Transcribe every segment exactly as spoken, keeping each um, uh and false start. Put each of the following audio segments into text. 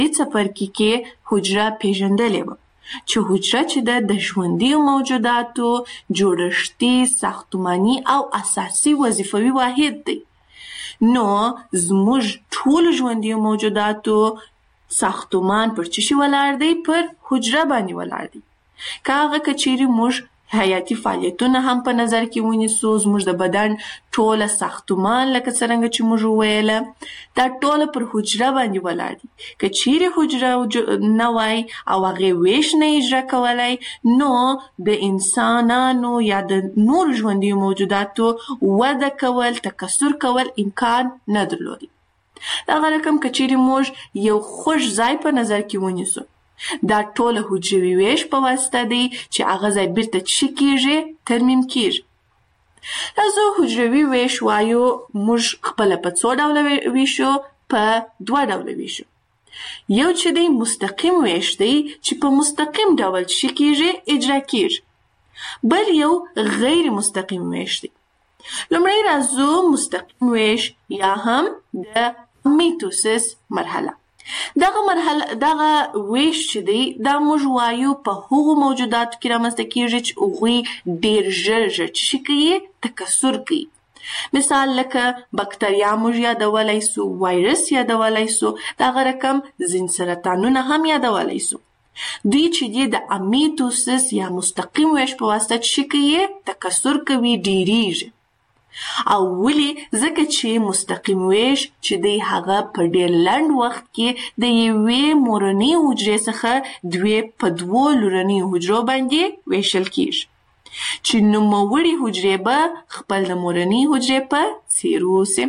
څپرکي کې حجره پیژندلې وه چې حجره چې ده د ژوندیو موجوداتو جوړښتي، ساختماني او اساسي وظیفوي واحد دی. نو زموږ ټولو ژوندیو موجوداتو ساختمان پر څه شي ولاړ دی؟ پر حجره باندې ولاړ دی. که هغه که چیرې موږ حیاتي فعالیتونه هم په نظر کې ونیسو، زموږ د بدن ټوله ساختمان لکه څرنګه چې موږ وویله دا ټوله پر حجره باندې ولاړ دي. که چیرې حجره نه وای او هغې ویش نه اجرا کولی، نو د انسانانو یا د نورو ژوندیو موجوداتو وده کول، تکثر کول امکان نه درلودی. دغه رقم که چیرې موږ یو خوږ ځای په نظر کې ونیسو، دا ټوله حجروي ویش په واسطه دی چې هغه ځای بیرته څه کیږي؟ ترمیم کیږي. راځو حجروي ویش وایو موږ خپله په څو ډوله ویشو؟ په دوه ډوله ویشو. یو چې دی مستقیم ویش دی چې په مستقیم ډول څه کیږي؟ اجرا کیږي. بل یو غیر مستقیم ویش دی. لومړی راځو مستقیم ویش یا هم د میتوسیس مرحله. دغه مرحله دغه ویش چې دی دا موږ وایو په هغو موجوداتو کې رامنځته کیږي چې هغوی ډېر ژر ژر څه کوي؟ تکثر کوي. مثال لکه بکتریا موږ یادولی سو، وایرس یادولی سو، دغه رقم ځینې سرطانونه هم یادولی سو. دوی چې دی د امیتوسیس یا مستقیم ویش په واسطه څه کوي؟ تکثر کوي، ډېریږي. او ولی؟ ځکه چې مستقیم ویش چې دی هغه په ډېر لنډ وخت کې د یوې مورنۍ حجرې څخه دوی په دوو لورنۍ حجرو باندې ویشل کیږي چې نوموړي حجرې به خپل د مورنۍ حجرې په څیر اوسي.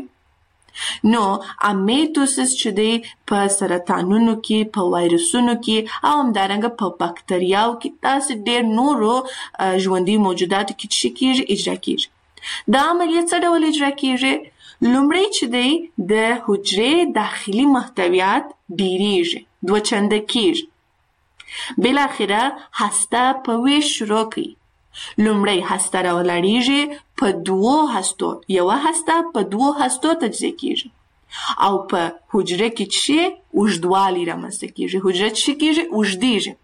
نو امیتوسیس چې دی په سرطانونو کې، په وایرسونو کې او همدارنګه په بکتریاو کې، داسې ډېر نورو ژوندي موجوداتو کې څه کیږي؟ اجرا کیږي. دا عملیه څه ډول اجرا کیږي؟ لومړی چې دی د حجرې داخلي محتویات ډیریږي، دوه چنده کیږي. بالاخره هسته په ویش شروع کوي. لومړی هسته راولاړیږي په دوو هستو، یوه هسته په دوو هستو تجزیه کیږي او په حجره کې چې اوږدوالی رامنځته کیږي، حجره چې کیږي؟ اوږدیږي.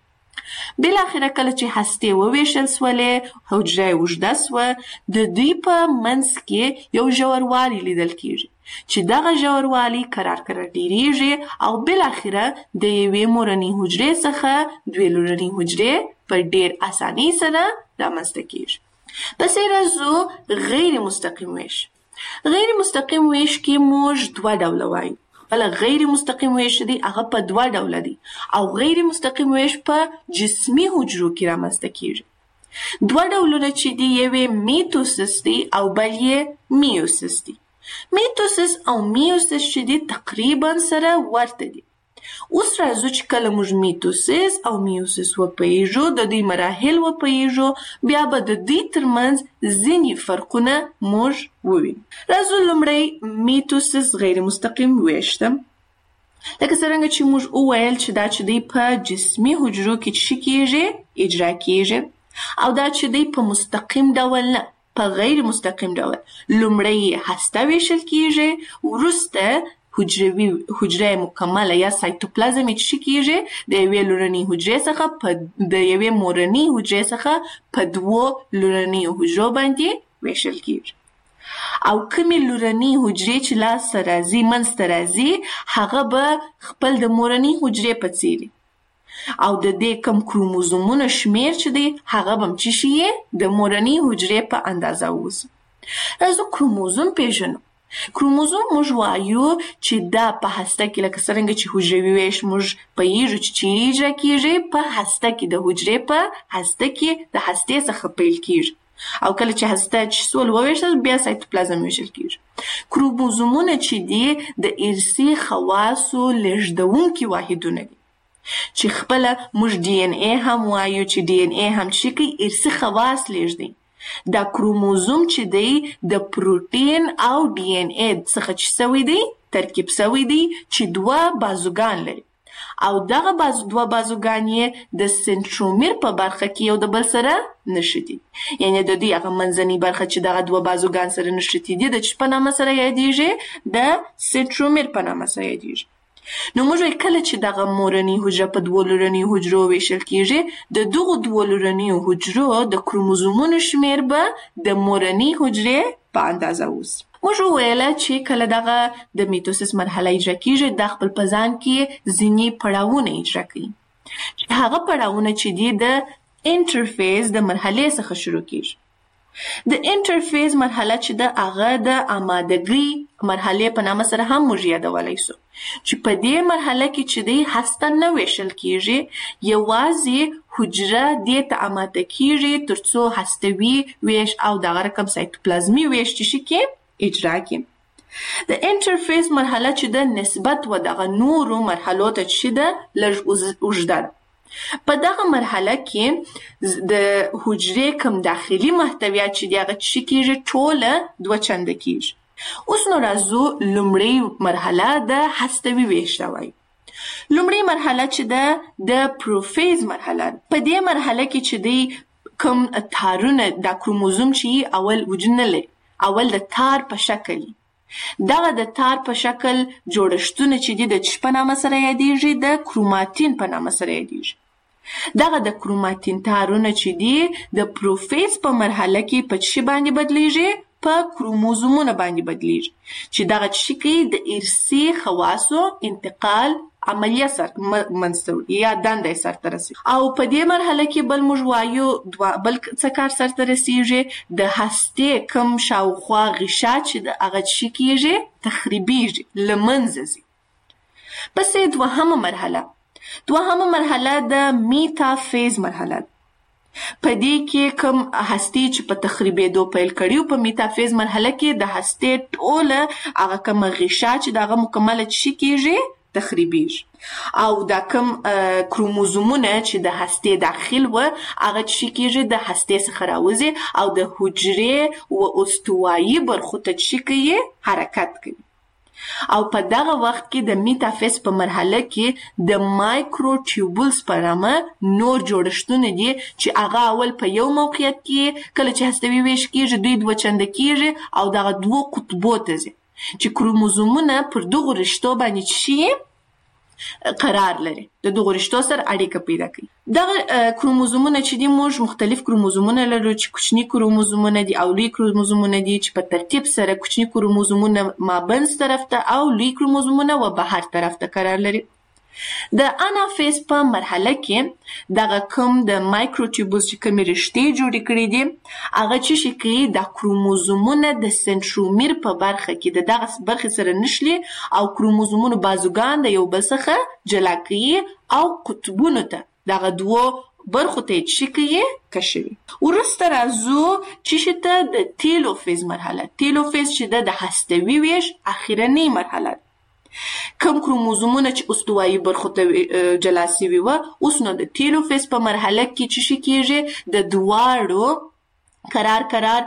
بالاخره کله چې هستې وویشل سولې، حجره یې اوږده سوه، د دوی په منځ کې یو ژوروالی لیدل کیږي چې دغه ژوروالی کرار کرار ډیریږي او بالاخره د یوې مورنۍ حجرې څخه دوې لورنۍ حجرې په ډېر اسانۍ سره رامنځته کیږي. پسې راځو غیر مستقیم ویش. غیر مستقیم ویش کې موږ دوه ډوله وایو. بل غیر مستقیم ویش دی هغه په دوه ډوله دی او غیر مستقیم ویش په جسمي حجرو کې رامنځته کیږي. دوه ډولونه چې دی یوې میتوسیس دی او بل یې میوسیس دی. میتوسیس او میوسیس چې دی تقریبا سره ورته دی. اوس راځو چې کله موږ میتوسیس او میوسیس وپوهیږو، د دوی مراحل وپوهیږو، بیا به د دوی ترمنځ ځینې فرقونه موږ ووینو. راځو لومړی میتوسیس غیر مستقیم ویش ته. لکه څرنګه چې موږ وویل چې دا چې دی په جسمي حجرو کې څه کیږي؟ اجرا کیږي. او دا چې دی په مستقیم ډول نه، په غیر مستقیم ډول. لومړی هسته ویشل کیږي، وروسته حجروي حجره مکمله یا سایتوپلازم چې کیږي د یوې لورنۍ حجرې څخه په د یوې مورنۍ حجرې څخه په دوو لورنۍ حجرو باندې ویشل کیږي. او کومې لورنۍ حجرې چې لاسته راځي، منځته راځي، هغه به خپل د مورنۍ حجرې په څیر او د دې کوم کروموزومونه شمیر چې دی هغه به څه شي؟ د مورنۍ حجرې په اندازه اوسي. راځو کروموزوم پیژنو. کروموزوم موږ وایو چې دا په هسته کې لکه څرنګه چې حجروي ویش موږ پوهیږو چې چیرې اجرا کیږي، په هسته کې د حجرې په هسته کې د هستې څخه پیل کیږي او کله چې هسته چې سول وویشل بیا سایتوپلازم ویشل کیږي. کروموزومونه چې دي د ارثي خواصو لیږدونکي واحدونه دي چې خپله موږ ډي ان اے هم وایو چې ډي ان اے هم چې کوي؟ ارثي خواص لیږدوي. دا کروموزوم چې دی د پروتین او ډي ان اے څخه چې سوی دی، ترکیب سوی دی چې دوه بازوګان لري او دغه بازو دوه بازوګان یې د سنترومیر په برخه کې یو د بل سره نښتي. یعنی د دې هغه منځنۍ برخه چې دغه دوه بازوګان سره نښتي دي د څه په نامه سره یادیږي؟ د سنترومیر په نامه سره یادیږي. نو موږ وایو کله چې دغه مورنۍ حجره په دوه لورنیو حجرو ویشل کیږي د دغو دوه لورنیو حجرو د کروموزومونو شمیر به د مورنۍ حجرې په اندازه اوسي. موږ وویله چې کله دغه د میتوسیس مرحله اجرا کیږي د خپل په ځان کې ځینې پړاوونه اجرا کوي. هغه پړاوونه چې دي د انټرفیز د مرحلې څخه شروع کیږي. د انټرفیز مرحله چې د هغه د آمادګۍ مرحلې په نامه سره هم موږ یادولی سو چې په دې مرحله کې چې دی هسته نه ویشل کیږي، یوازې حجره دې ته آماده کیږي ترڅو هستوي ویش او دغه رقم سایتوپلازمي ویش چې شي کې اجرا کړي. د انټرفیز مرحله چې د نسبت و دغه نورو مرحلو ته چې ده لږ اوږده ده. په دغه مرحله کې د حجرې کوم داخلي محتویات چې دي هغه چې کیږي ټوله دوه چنده کیږي. اوس نو راځو لومړی مرحله د هستوي ویش ته وایي. لومړی مرحله چې ده د پروفیز مرحله ده. په دې مرحله کې چې دی کوم تارونه د کروموزوم چې اول وجود نه لري، اول د تار په شکل دغه د تار په شکل جوړښتونه چې دي د چی په نامه سره یادیږي؟ د کروماتین په نامه سره یادیږي. دغه د کروماتین تارونه چې دي د پروفیز په مرحله کې په چی باندې بدلیږي؟ په کروموزومونه باندې بدلیږي چې دغه چی کوي د ارثي خواصو انتقال عملیه سر منځته یا دنده سرته رسیږي. او په دې مرحله کې بل موږ وایو بل څه کار سرته رسیږي؟ د هستې کوم شاوخوا غشا چې د هغه چی کیږي تخریبیږي، له منځه ځي. پسې دوهمه مرحله دوهمه مرحله د میتافیز مرحله ده. په دې کې کوم هستې چې په تخریبېدو پیل کړي په میتافیز مرحله کې د هستې ټوله هغه کوم غشا چې دغه مکمله چی کیږي تخریبیږي. او دا کوم کروموزومونه چې د هستې داخل و هغه چی کیږي د هستې څخه راوځي او د حجرې و استوایي برخو ته چی کوي حرکت کوي. او په دغه وخت کې د میتافیز په مرحله کې د مایکروټیوبولز په نامه نور جوړښتونه دي چې هغه اول په یو موقعیت کې کله چې هستوي ویش کیږي دوی دوه چنده کیږي او دغه دوه قطبو ته ځي چې کروموزومونه پر دغو رشتو باندې شي قرار لري، د دغو رشتو سره اړیکه پیدا کوي. دغه کروموزومونه چې دي موږ مختلف کروموزومونه لرو چې کوچني کروموزومونه دي او لوی کروموزومونه دي چې په ترتیب سره کوچني کروموزومونه مابینځ طرف ته او لوی کروموزومونه و بهر طرف ته قرار لري. د انافیز په مرحله کې دغه کوم د مایکروټیوبولز چې کومې رشتې جوړې کړي دي هغه چې شي کوي د کروموزومونه د سنترومیر په برخه کې د دغه برخې سره نښلي او کروموزومونو بازوګان د یو بل څخه جلا کوي او قطبونو ته دغه دوو برخو ته یې چی کوي کشوي. وروسته راځو چې شي ته د تیلوفیز مرحله. تیلوفیز چې ده د هستوي ویش اخرنۍ مرحله ده. کوم کروموزومونه چې استوایي برخو ته جلا سوي وه اوس نو د تیلوفیز په مرحله کې چې شي کیږي د دواړو قرار قرار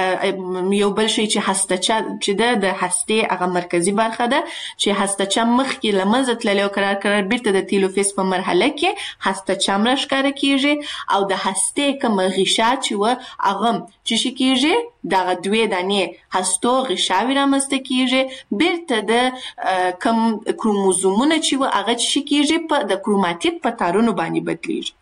یو بل شی چې هستچه چې ده د هستې هغه مرکزي برخه ده چې هستچه مخکې له منځه تللی او قرار قرار بیرته د تیلوفیز په مرحله کې هستچه هم راښکاره کیږي او د هستې کومه غشا چې وه هغه چې شي کیږي دغه دوې دانې هستو غشاوې رامنځته کیږي بیرته د کوم کروموزومونه چې وه هغه چې شي کیږي د کروماتید په تارونو باندې بدلیږي.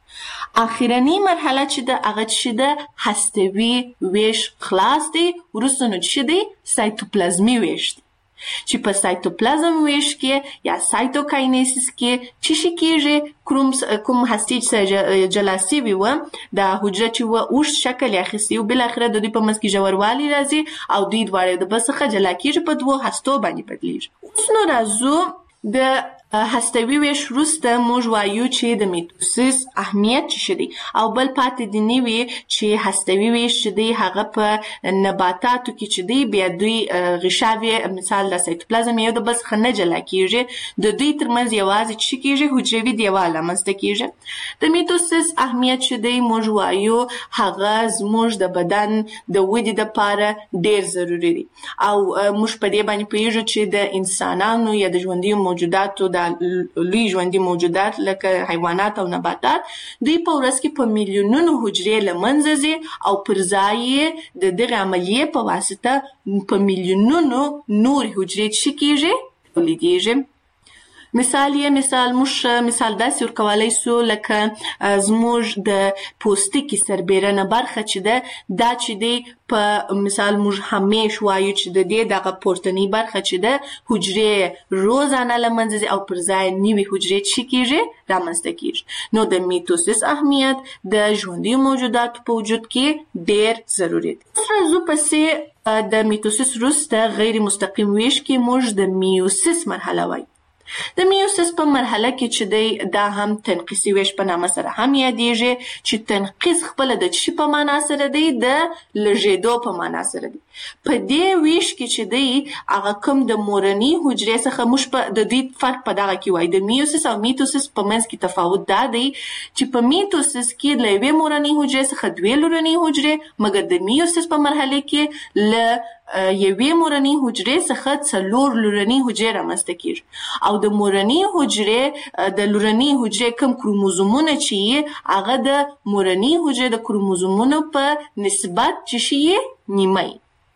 اخرنی مرحله چې ده هغه چې ده هستوي ویش خلاص دی. وروسته نو چې دی سایتوپلازمي ویش دی چې په سایتوپلازم ویش کې یا سایتوکاینیسیس کې چې شي کیږي کوم کوم هستې چې جلا سوي وه د حجره چې وه اوږد شکل یې اخیستی و بالاخره د دوی په منځ کې ژوروالی راځي او دوی دواړه د بل څخه جلا کیږي په دوو هستو باندې بدلیږي. اوس نو راځو د هستوي ویش وروسته موږ وایو چې د میتوسیس اهمیت څه شی دی او بل پاتې دې نه وي چې هستوي ویش چې دی هغه په نباتاتو کې چې دی بیا دوی غشاوې مثال د سایتوپلازم یو د بل څخه نه جلا کیږي د دوی ترمنځ یوازې څه کیږي حجروي دیوال رامنځته کیږي. د میتوسیس اهمیت چې دی موږ وایو هغه زموږ د بدن د ودې دپاره ډیر ضروري دی او موږ په دې باندې پوهیږو چې د انسانانو یا د ژوندیو موجوداتو د لوی ژوندي موجودات لکه حیوانات او نباتات دوی په ورځ کې په میلیونونو حجرې له منځه ځي او پر ځای یې د دغې عملیې په واسطه په میلیونونو نورې حجرې څه کیږي تولیدیږي. مثال یې مثال موږ مثال داسې ورکولی سو لکه زموږ د پوستکي سربیرنه برخه چې ده دا چې دی په مثال موږ همیش وایو چې د دې دغه پورتنۍ برخه چې ده حجرې روزانه له منځه ځي او پر ځای نوي حجرې څه کېږي رامنځته کېږي. نو د میتوسیس اهمیت د ژوندیو موجوداتو په وجود کې ډېر ضروري دی. راځو پسې د میتوسیس وروسته غیر مستقیم ویش کې موږ د میوسیس مرحله وایو. د میوسیس په مرحله کې چې دی دا هم تنقیصي ویش په نامه سره هم یادیږي چې تنقیص خپله د چی په معنا سره دی د لږېدو په معنا سره دی. په دې ویش کې چې دی هغه کوم د مورنۍ حجرې څخه موږ په د دوی فرق په دغه کې وایو. د میوسیس او میتوسیس په منځ کې تفاوت دا دی چې په میتوسیس کې له یوې مورنۍ حجرې څخه دوې لورنۍ حجرې، مګر د میوسیس په مرحله کې له یوې مورنۍ حجرې څخه څلور لورنۍ حجرې رامنځته کېږي. او د مورنۍ حجرې د لورنۍ حجرې کوم کروموزومونه چې هغه د مورنۍ حجرې د کروموزومونو په نسبت چې شي نیمه.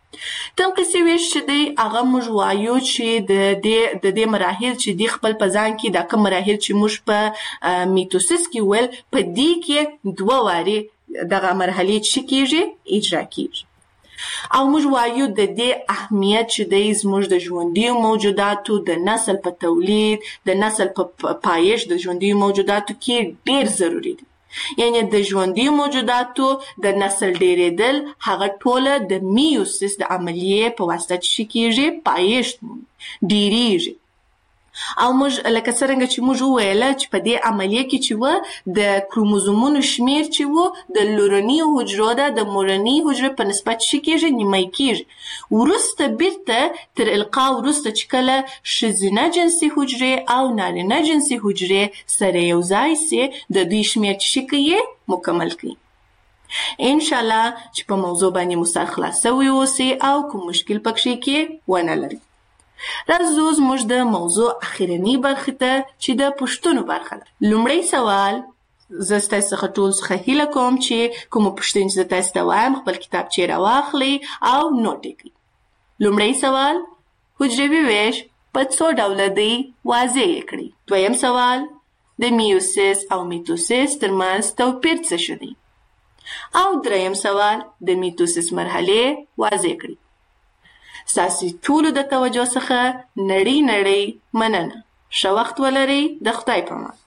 تنقیصي ویش چې دی هغه موږ وایو چې د دې د دې مراحل چې دی خپل په ځان کې دا کوم مراحل چې موږ په میتوسیس کې ویل په دې کې دوه وارې دغه مرحلې چې کېږي اجرا کېږي. او موږ وایو د دې اهمیت چې دی زموږ د ژوندیو موجوداتو د نسل په تولید، د نسل په پایش د ژوندیو موجوداتو کې ډېر ضروري دی. یعنی د ژوندیو موجوداتو د نسل ډېرېدل هغه ټوله د میوسیس د عملیې په واسطه چې کېږي پایش ډېرېږي. او موږ لکه څرنګه چې موږ وویله چې په دې عملیه کې چې و د کروموزومونو شمیر چې و د لورنیو حجرو ده د مورنۍ حجرې په نسبت چې کېږي نیمه کېږي. وروسته بیرته تر القا وروسته چې کله ښځینه جنسي حجرې او نارینه جنسي حجرې سره یو ځای سي د دوی شمیر چې کوي مکمل کوي. انشاءالله چې په موضوع باندې مو سر خلاص سوی اوسي او کوم مشکل پکښې کې ونه لري. راځو زموږ د موضوع اخرنۍ برخې ته چې د پوښتنو برخه ده. لومړی سوال زه ستاسو څخه ټول څخه هیله کوم چې کومه پوښتنه چې زه تاسو ته وایم خپل کتابچې راواخلئ او نوټ یې کړئ. لومړی سوال حجروي ویش په څو ډوله دی واضح یې کړئ. دویم سوال د میوسیس او میتوسیس ترمنځ توپیر څه شو دی. او دریم سوال د میتوسیس مرحلې واضح کړئ. ستاسو ټولو د توجه څخه نړۍ نړۍ مننه. ښه وخت ولرئ. د خدای په امان.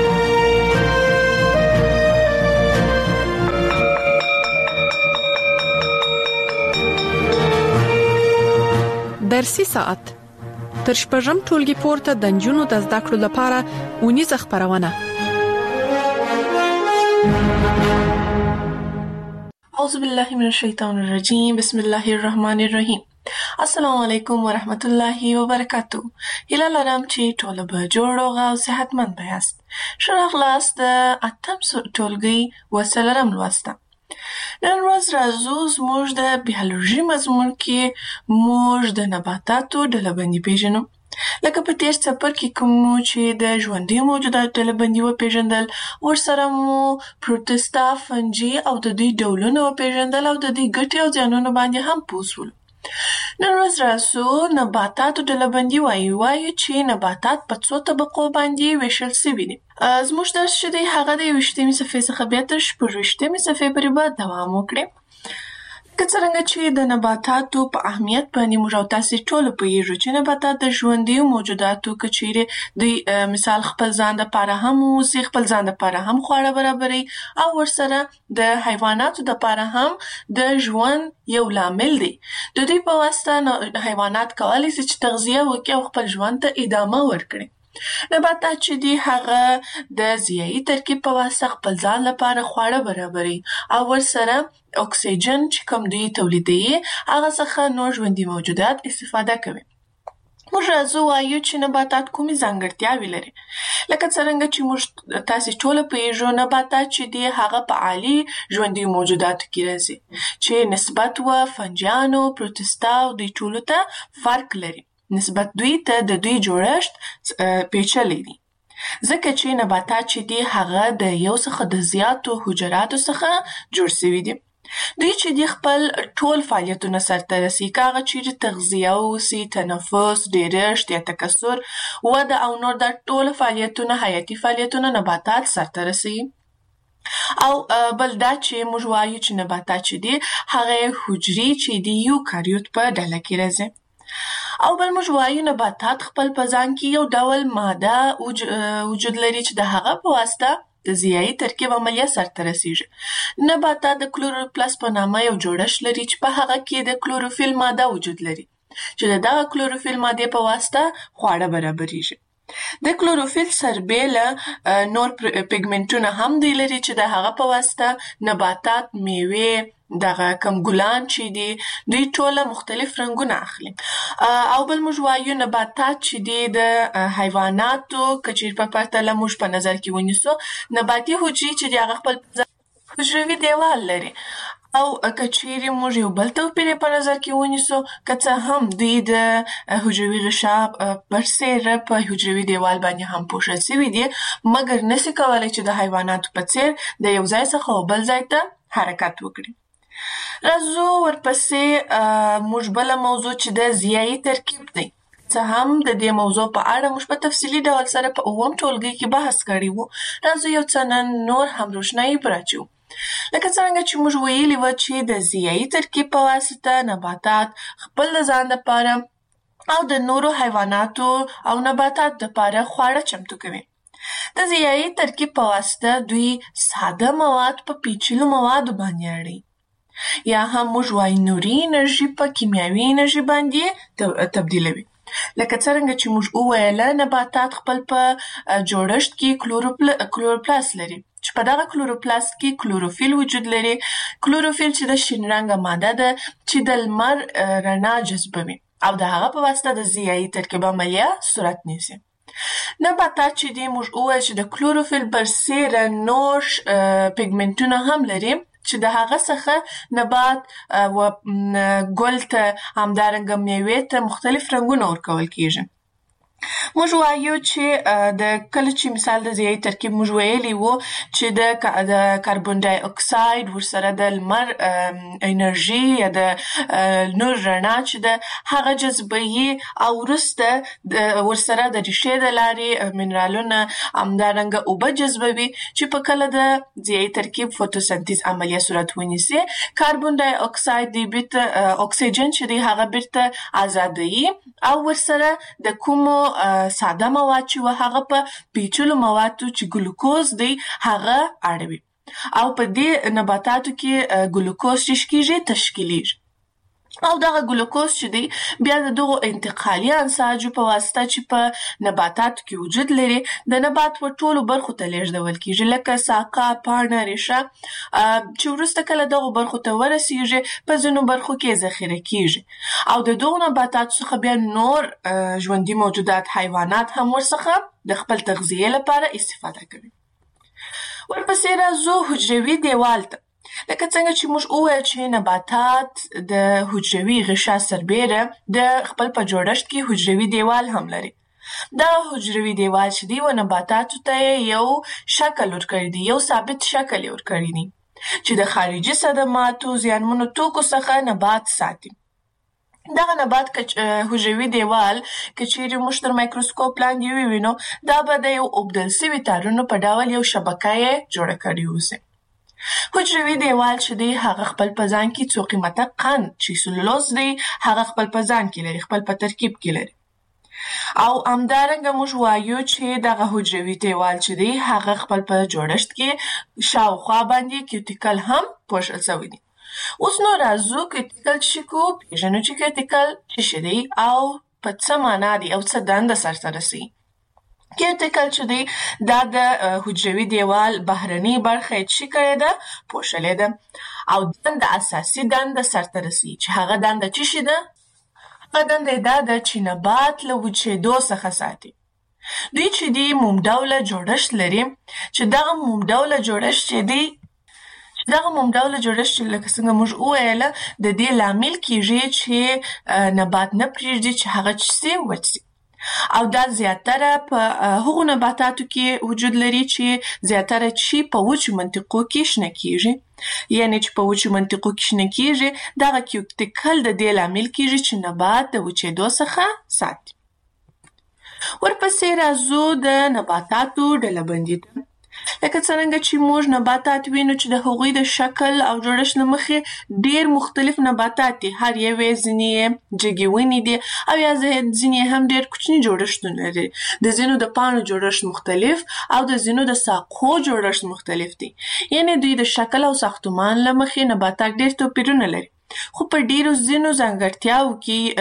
درسي ساعت تر شپږم ټولګي پورته د نجونو د زده کړو لپاره اونیزه خپرونه. اعوذ بالله من الشیطان الرجیم. بسم الله الرحمن الرحیم. السلام علیکم ورحمت الله وبرکاتو. هیله لرم چې ټول به جوړ روغ او صحتمند به یاست. ښه راغلاست د اتم ټولګي و څلورم لوست ته. نن ورځ راځو زموږ د بیولوژي مضمون کې موږ د نباتاتو ډلبندي پیژنو. لکه په تیر څپر کې کوم چې د ژوندیو موجوداتو ډلبندي وپیژندل، ورسره مو پروټستا، فنجي او د دوی ډولونه وپیژندل او د دوی ګټې او زیانونه باندې هم پوه شولو. نن ورځ راځو نباتاتو ډلبندي وایو. وایو چې نباتات په څو طبقو باندې ویشل شوي دي. زموږ درس چې دی هغه د یوویشتمې صفحې څخه بیا تر شپږویشتمې صفحې پورې به دوام وکړي. که څرنګه چې د نباتاتو په اهمیت باندې موږ او تاسې ټول پوهیږو چې نباتات د ژوندیو موجوداتو که چیرې دوی مثال خپل ځان دپاره هم اوسي، خپل ځان دپاره هم خواړه برابروي او ورسره د حیواناتو دپاره هم د ژوند یو لامل دی. د دوی په واسطه حیوانات کولی شي چې تغذیه وکړي او خپل ژوند ته ادامه ورکړي. نباتات چې دي هغه د ضیایي ترکیب په واسطه خپل ځان لپاره خواړه برابروي او ورسره اکسیجن چې کوم دوی تولیدوي هغه څخه نور ژوندي موجودات استفاده کوي. موږ راځو وایو چې نباتات کومې ځانګړتیاوې لري. لکه څرنګه چې موږ تاسې ټوله پوهیږو نباتات چې دي هغه په عالي ژوندیو موجوداتو کې راځي چې نسبت و فنجیانو، پروټستا او دوی ټولو ته فرق لري. نسبت دوی ته د دوی جوړښت پیچلی دی ځکه چې نباتات چې دي هغه د یو څخه د زیاتو حجراتو څخه جوړ شوي دي. دوی چې د خپل ټول فعالیتونه سرته رسي، که هغه چیرې تغذیه اوسي، تنفس، ډېرښت یا تکثر، وده او نور دا ټول فعالیتونه، حیاتي فعالیتونه نباتات سرته رسي. او بل دا چې موږ وایو چې نباتات چې دي هغه حجرې چې دي یوکاریوت په ډله کې راځي. او بل موږ وایو نباتات خپل په ځان کې یو ډول ماده وجود لري چې د هغه په واسطه د ضیایي ترکیب عملیه سرته رسیږي. نباتات د کلوروپلاست په نامه یو جوړښت لري چې په هغه کې د کلوروفیل ماده وجود لري چې د دغه کلوروفیل مادې په واسطه خواړه برابریږي. د کلوروفیل سربېله نور پیګمنټونه هم دی لري چې د هغه په واسطه نباتات، میوې، دغه کم ګلان چې دي دوی ټوله مختلف رنګونه اخلي. او بل موږ وایو نباتات چې دي د حیواناتو که چیرې په پرتله موږ په نظر کې ونیسو، نباتي حجرې چې دي هغه خپل حجروي دیوال لري. او که چیرې موږ یو بل توپیر په نظر کې ونیسو، که څه هم دوی د حجروي غشا برسېره په حجروي دیوال باندې هم پوښل سوي دي، مګر نسي کولی چې د حیواناتو په څېر د یو ځای څخه بل ځای ته حرکت وکړي. راځو ورپسې موږ بله موضوع چې د ضیایي ترکیب دی. څه هم د دې موضوع په اړه موږ په تفصیلي ډول سره په اووم ټولګي کې بحث کړی وو. راځو یو څه نن نور هم روښنایي پرې اچوو. لکه څرنګه چې موږ ویلي وو چې د ضیایي ترکیب په واسطه نباتات خپل د ځان دپاره او د نورو حیواناتو او نباتات دپاره خواړه چمتو کوي. د ضیایي ترکیب په واسطه دوی ساده مواد په پیچلو موادو باندې اړوي، یا هم موږ وایو نوري انرژي په کیمیاوي انرژي باندې تبدیلوي. لکه څرنګه چې موږ وویله نباتات خپل په جوړښت کې کلوروپلاست لري چې په دغه کلوروپلاست کې کلوروفیل وجود لري. کلوروفیل چې د شین رنګه ماده ده چې د لمر رڼا جذبوي او د هغه په واسطه د ضیایي ترکیب عملیه صورت نیسي. نباتات چې دي موږ وویل چې د کلوروفیل برسېره نور پیګمنټونه هم لري چې د هغه څخه نبات و ګل ته همدارنګه میوې ته مختلف رنګونه ورکول کیږي. موږ وایو چې د کله چې مثال د ضیایي ترکیب موږ ویلي وو چې د د کاربن ډای اکساید ورسره د لمر انرژي یا د نور رڼا چې ده هغه جذبوي او وروسته ورسره د ریښې د لارې منرالونه همدارنګه اوبه جذبوي چې په کله د ضیایي ترکیب فوتوسنتیز عملیه صورت ونیسي. کاربن ډای اکساید دی بیرته اکسیجن چې دی هغه بیرته ازادوي او ورسره د کومو ساده مواد چې هغه په پیچلو موادو چې ګلوکوز دی هغه اړوي او په دې نباتاتو کې ګلوکوز چې کیږي تشکیلیږي. او دغه ګلوکوز چې دی بیا د دغو انتقالي انساجو په واسطه چې په نباتاتو کې وجود لري د نبات په ټولو برخو ته لیږدول کیږي، لکه ساقه، پاڼه، ریښه، چې وروسته کله دغو برخو ته ورسیږي په ځینو برخو کې ذخیره کیږي او د دغو نباتاتو څخه بیا نور ژوندي موجودات، حیوانات هم ورڅخه د خپل تغذیې لپاره استفاده کوي. ورپسې راځو حجروي دیوال ته. لکه څنګه چې موږ وویل چې نباتات د حجروي غشا سربېره د خپل په جوړښت کې حجروي دیوال هم لري. دا حجروي دیوال چې دی و نباتاتو ته یو شکل ورکړی دی، یو ثابت شکل یې ورکړی دی چې د خارجي صدماتو، زیانمنو توکو څخه نبات ساتي. دغه نبات حجروي دیوال که چیرې موږ تر مایکروسکوپ لاندې ووینو دا به د یو اوبدل سوي تارونو په ډول یو شبکه یې جوړه کړې اوسي. حجروي دیوال چې دی هغه خپل په ځان کې څو قیمته قند چې سلولوز دی هغه خپل په ځان کې لري، خپل په ترکیب کې لري. او همدارنګه موږ وایو چې دغه حجروي دیوال چې دی هغه خپل په جوړښت کې شاوخوا باندې کیوټیکل هم پوښل شوی دی. اوس نو راځو کیوټیکل چې کو پیژنو چې کیوټیکل څه دی او په څه معنا دی او څه دنده سرته رسوي. کیوټیکل چې دی دا د حجروي دیوال بهرنۍ برخه یې څه کړې ده پوښلې ده او دنده اساسي دنده سرته رسوي چې هغه دنده څه ده؟ هغه دنده یې دا ده چې نبات له وچېدو څخه ساتي. دوی چې دی موم ډوله جوړښت لري چې دغه موم ډوله جوړښت چې دی چې دغه موم ډوله جوړښت چې لکه څنګه موږ وویله د دې لامل کیږي چې نبات نه پرېږدي چې هغه څه سي وچ سي. او دا زیاتره په هغو نباتاتو کې وجود لري چې زیاتره چې په وچو منطقو کې شنه کیږي. یعنی چې په وچو منطقو کې شنه کیږي دغه کیوټیکل د دې لامل کیږي چې نبات د وچېدو څخه ساتي. ورپسې راځو د نباتاتو ډلبندي ته. لکه څرنګه چې موږ نباتات وینو چې د هغوی د شکل او جوړښت له مخې ډېر مختلف نباتات دي. هر یو یې ځینې یې جګې ونې دي او یا ځینې یې هم ډېر کوچني جوړښتونه لري. د ځینو د پاڼو جوړښت مختلف او د ځینو د ساقو جوړښت مختلف دي. یعنی دوی د شکل او ساختمان له مخې نباتات ډېر توپیرونه لري. خو په ډېرو ځینو ځانګړتیاوو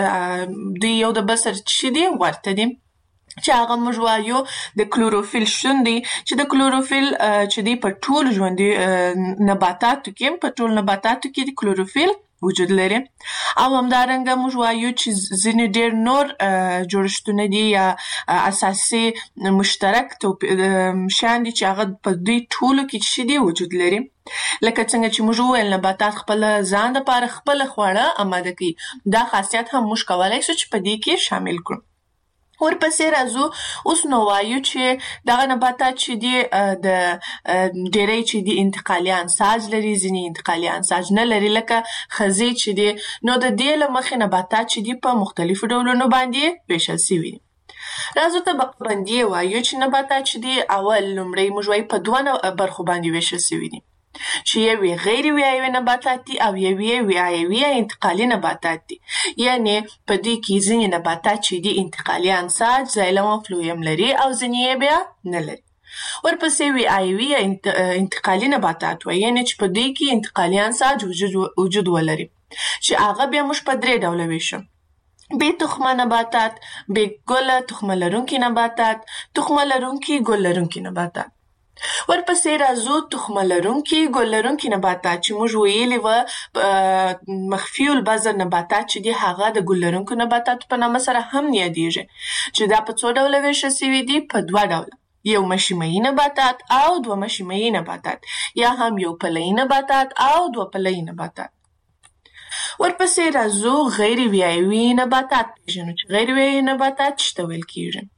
کې دوی یو د بل سره څه دي ورته دي. چې هغه موږ وایو د کلوروفیل شتون دی چې د کلوروفیل چې دی په ټولو ژوندي نباتاتو کې په ټولو نباتاتو کې د کلوروفیل وجود لري. او همدارنګه موږ وایو چې ځینې ډېر نور جوړښتونه دي یا اساسي مشترک شیان دي چې هغه په دوی ټولو کې چې دي وجود لري. لکه څنګه چې موږ وویل نباتات خپل ځان دپاره خپله خواړه اماده کوي. دا خاصیت هم موږ کولی شو چې په دې کې شامل کړو. ورپسې راځو اوس نو وایو چې دغه نباتات چې دي د ډېری چې دي انتقالي انساج لري، ځینې انتقالي انساج نه لري لکه خزې چې دي. نو د دې له مخې نباتات چې دي په مختلفو ډولونو باندې ویشل سوي دي. راځو طبقه بندي وایو چې نباتات چې دي اول لومړی موږ وایو په دوه برخو باندې ویشل سوي دي چې یو غیر ویایوي نباتات دي او یو ویایوي انتقالي نباتات دي. یعنی په دې کې ځینې نباتات چې دي انتقالي انساج زایلم او فلویم لري او ځینې یې بیا نه لري. ورپسې ویایوي انتقالي نباتات وایي یعنی چې په دې کې انتقالي انساج وجود ولري چې هغه بیا موږ په درې ډوله ویشو: بې تخمه نباتات، بې ګله تخمه لرونکي نباتات، تخمه لرونکي ګل لرونکي نباتات. ورپسې راځو تخمه لرونکي ګل لرونکي نباتات چې موږ ویلي وه مخفي البذر نباتات چې دي هغه د ګل لرونکو نباتاتو په نامه سره هم یادیږي چې دا په څو ډوله ویشل سوي دي؟ په دوه ډوله، یو مشیمه‌یي نباتات او دوه مشیمه‌یي نباتات، یا هم یو پله‌یي نباتات او دوه پله‌یي نباتات. ورپسې راځو غیر ویایوي نباتات پیژنو چې غیر ویایوي نباتات څه ته ویل کیږي.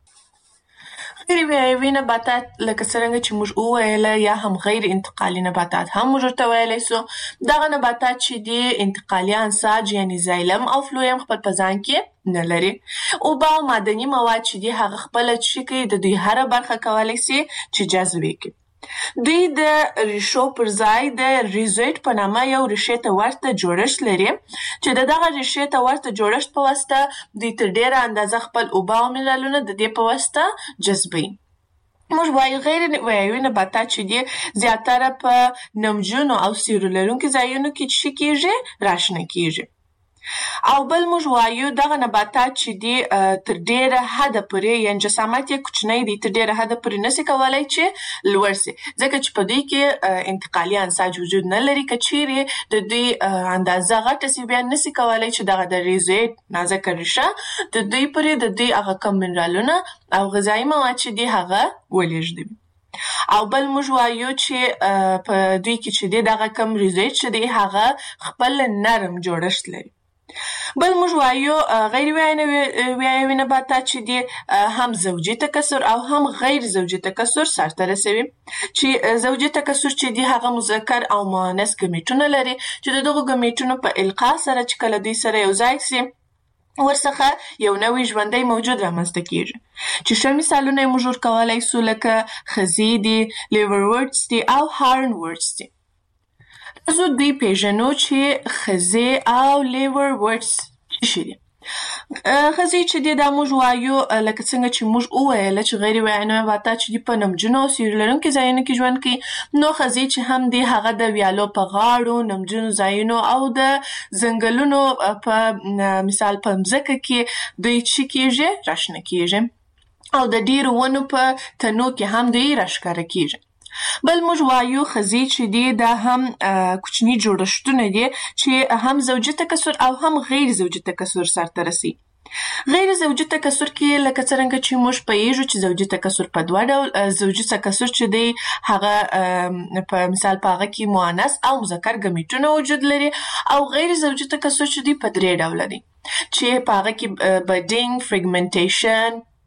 غیر ویایوي نباتات لکه څرنګه چې موږ وویله یا هم غیر انتقالي نباتات هم موږ ورته ویلی سو. دغه نباتات چې دي انتقالي انساج یعنی زایلم او فلویم خپل په ځان کې نه لري. اوبه او معدني مواد چې دي هغه خپله څه کوي د دوی هره برخه کولی سي چې جذب یې کړي. دوی د ریښو پر ځای د ریزویټ په نامه یو ریښې ته ورته جوړښت لري چې د دغه ریښې ته ورته جوړښت په واسطه دوی تر ډېره اندازه خپل اوبه او منرالونه د دې په واسطه جذبوي. موږ وایو غیر ویایوي نباتات چې دي زیاتره په نمجنو او سیوري لرونکي ځایونو کې څه کیږي؟ راشنه کیږي. او بل موږ وایو دغه نباتات چې دي تر ډېره حده پورې یعنې جسامت یې کوچنی دی تر ډېره حده پورې نسي کولی چې لوړ سي ځکه چې په دوی کې انتقالي انساج وجود نه لري. که چیرې د دوی اندازه غټه سي بیا نسي کولی چې دغه د ریزویټ نازکه ریښه د دوی پورې د دوی هغه کم منرالونه او غذایي مواد چې دي هغه ولېږدوي. او بل موږ وایو چې په دوی کې چې دی دغه کم ریزویټ چې دی هغه خپل نرم جوړښت لري. بل موږ وایو غیر ویایوي نباتات چې دي هم زوجي تکثر او هم غیر زوجي تکثر سرته رسوي. چې زوجي تکثر چې دي هغه مذکر او مؤنث ګمیټونه لري چې د دغو ګمیټونو په القا سره چې کله دوی سره یو ځای سي ورڅخه یو نوی ژوندی موجود رامنځته کیږي چې ښه مثالونه یې موږ ورکولی سو لکه خزې دي، لیورورډز دي او هارنورډز دي. راځو دوی پیژنو چې خزې او لیور ورډز څه شي دي. خزې چې دي دا موږ وایو لکه څنګه چې موږ وویله چې غیر ویایوي نباتات چې دي په نمجنو او سیوري لرونکي ځایونو کې ژوند کوي. نو خزې چې هم دي هغه د ویالو په غاړو، نمجنو ځایونو او د ځنګلونو په مثال په مځکه کې دوی څه کیږي؟ راشنه کیږي او د ډېرو ونو په تنو کې هم دوی راښکاره کیږي. بل موږ وایو خزې چې دي دا هم کوچني جوړښتونه دي چې هم زوجي تکثر او هم غیر زوجي تکثر سرته رسي. غیر زوجي تکثر کې لکه څرنګه چې موږ پوهیږو چې زوجي تکثر په دوه ډول زوجي تکثر چې دی هغه په مثال په هغه کې مؤنث او مذکر ګمیټونه وجود لري او غیر زوجي تکثر چې دی په درې ډوله دي چې په هغه کې بډینګ، فریګمنټیشن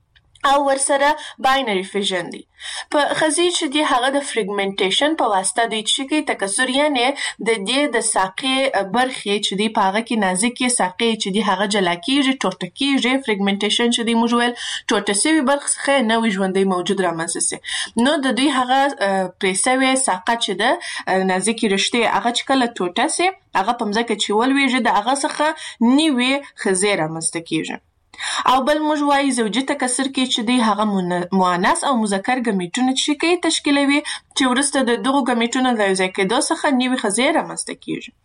او ورسره باینري فیژن دی. په خزي چې دی هغه د فریګمنټیشن په واسطه دی چې کوي تکثر، یعنی د دې د ساقې برخې چې دی په هغه کې نازکې ساقې چې دی هغه جلا کېږي، ټوټه کېږي. فریګمنټیشن چې دی موږ ویل ټوټه سوي برخه څخه نوی ژوندی موجود رامنځته سي. نو د دوی هغه پرې سوې ساقه چې ده نازکې رشتې هغه چې کله ټوټه سي هغه په مځکه چې ولویږي د هغه څخه نوې خزې رامنځته کېږي. او بل موږ وایي زوجي تکثر کې چې دی هغه مؤنث او مذکر ګمیټونه چې کوي تشکیلوي چې وروسته د دغو ګمیټونو د یوځای کېدو څخه نوې خزې رامنځته کېږي.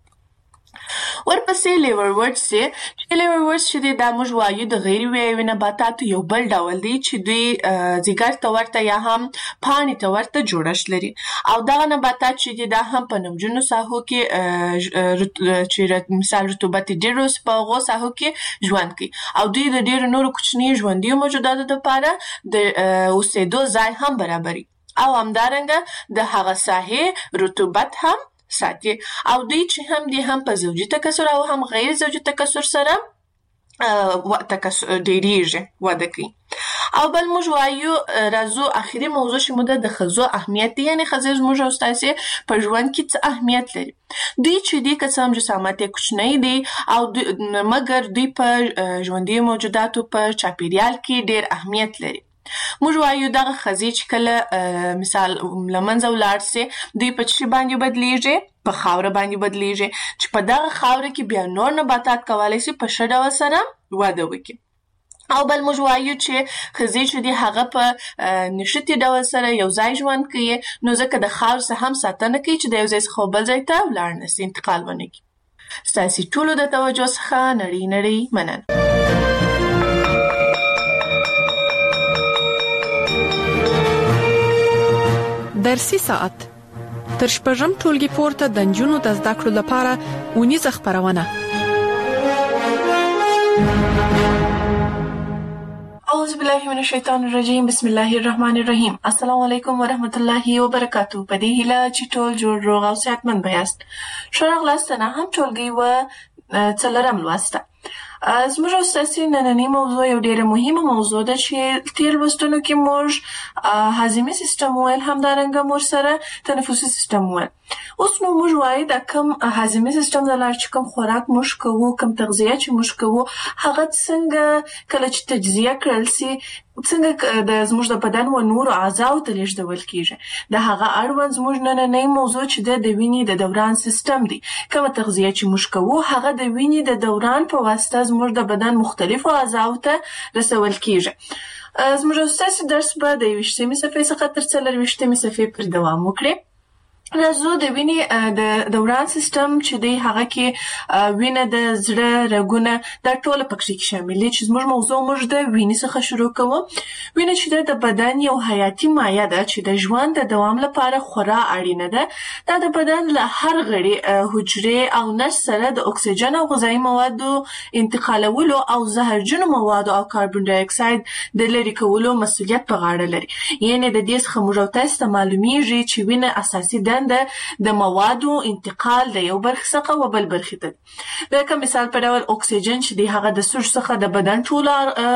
ورپسې لیورورډز دی چې لیورورډز چې دی دا موږ وایو د غیر ویایي نباتاتو یو بل ډول دی چې دوی ځیګر ته ورته یا هم پاڼې ته ورته جوړښت لري. او دغه نباتات چې دی دا هم په نمجنو ساحو کې چې مثال رطوبت ډېر وي په هغو ساحو کې ژوند کوي او دوی د ډېرو نورو کوچنیو ژوندیو موجوداتو دپاره د اوسېدو ځای هم برابري او همدارنګه د هغه ساحې رطوبت هم ساتي. او دوی چې هم دي هم په زوجي تکثر او هم غیر زوجي تکثر سره تکثر ډېریږي وده کوي. او بل موږ وایو راځو اخري موضوع چې موږ د ښځو اهمیت دی، یعنې ښځې زموږ او ستاسې په ژوند کې څه اهمیت لري. دوی چې دي که څه هم جسامت یې کوچنی دی او مګر دوی په ژوندي موجوداتو په چاپیریال کې ډېر اهمیت لري. موږ وایو دغه خزي چې کله مثال له منځه ولاړ سي دوی په څه باندې بدلیږي؟ په خاوره باندې بدلیږي چې په دغه خاوره کې بیا نور نباتات کولی سي په ښه ډول سره وده وکړي. او بل موږ وایو چې خزي چې دي هغه په نښتي ډول سره یو ځای ژوند کوي، نو ځکه د خاورې څخه هم ساتنه کوي چې د یو ځای څخه بل ځای ته ولاړ نه سي، انتقال ونه کړي. ستاسې ټولو د توجه څخه نړۍ نړۍ مننه. درسي ساعت تر شپږم ټولګي پورته د نجونو د زده کړو لپاره اونیزه خپرونه. اعوذ بالله من الشیطان الرجیم، بسم الله الرحمن الرحیم. السلام علیکم ورحمت الله وبرکاتو. په دې هیله چې ټول جوړ روغ او صحتمند بیاست. ښه راغلاست نه هم ټولګي و څلورم لوسته. زموږ او ستاسې نننۍ موضوع یو ډېره مهمه موضوع ده چې تېر لوستونو کې موږ هاضمي سیستم وویل، همدارنګه موږ سره تنفسي سیستم وویل. اوس نو موږ وایو دا کوم هاضمي سیستم د لارې چې کوم خوراک موږ کوو، کوم تغذیه چې موږ کوو، هغه څنګه کله چې تجزیه کړل سي څنګه د زموږ د بدن و نورو اعضاو ته لیږدول کېږي. د هغه اړوند زموږ نننۍ موضوع چې ده د وینې د دوران سیستم دی. کومه تغذیه چې موږ کوو هغه د وینې د دوران په واسطه زموږ د بدن مختلفو اعضاو ته رسول کېږي. زموږ او ستاسې درس به د یویشتمې صفحې څخه تر څلرویشتمې صفحې پورې دوام وکړي. راځو د وینې د دوران سیستم چې دی هغه کې وینه د زړه، رګونه دا ټوله پکې شامل دي چې زموږ موضوع موږ د وینې څخه شروع کوو. وینه چې ده د بدن یو حیاتي مایع ده چې د ژوند د دوام لپاره خورا اړینه ده. دا د بدن له هر غړي، حجرې او نسج سره د اکسیجن او غذایي موادو انتقالولو او زهرجنو موادو او کاربن ډای اکساید د لرې کولو مسؤلیت په غاړه لري. یعنې د دې څخه موږ او تاسو ته معلومیږي چې وینه اساسي ده د موادو انتقال د یو برخې څخه و بل برخې ته. لکه مثال په ډول اکسیجن چې دی هغه د سږو څخه د بدن ټولو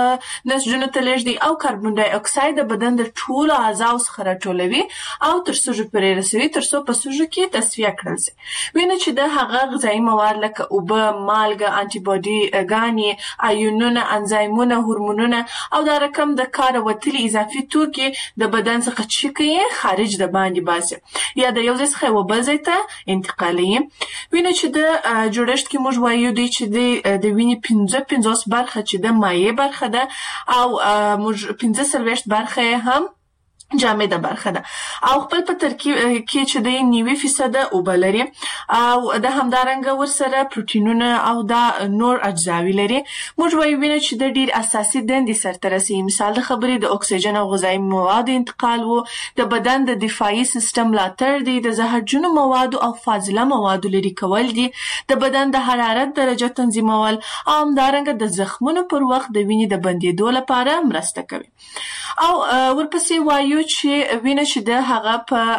نسجونو ته لیږدي او کاربن ډای اکساید د بدن د ټولو اعضاو څخه راټولوي او تر سږو پورې رسوي تر څو په سږو کې تصفیه کړل سي. وینه چې د هغه غذایي مواد لکه اوبه، مالګه، انټي باډي ګانې، آیونونه، انزایمونه، هورمونونه او دا رقم د کار وتلي اضافي توکي د بدن څخه چې کوي خارج د باندې باسي یا د یو ځای څخه یو بل ځای ته انتقالوي. وینه چې د جوړښت کې موږ وایو دی چې د وینې پنځه پنځوس برخه چې د مایع برخه ده او موږ پنځه څلوېښت برخه هم جامده برخه ده او خپل په ترکیب کې چې د نوي فیصده اوبه لري او د همدارنګه ورسره پروتینونه او دا نور اجزاوي لري. موږ وایو وینه چې د ډېر اساسي دندې سرته رسوي. مثال د خبرې د اکسیجن او غذایي موادو انتقال و، د بدن د دفاعي سیستم ملاتړ دی، د زهرجنو موادو او فاضله موادو لرې کول دي، د بدن د حرارت درجه تنظیمول او همدارنګه د زخمونو پر وخت د وینې د بندېدو لپاره مرسته کوي. او ورپسې وایو وایو چې وینه چې د هغه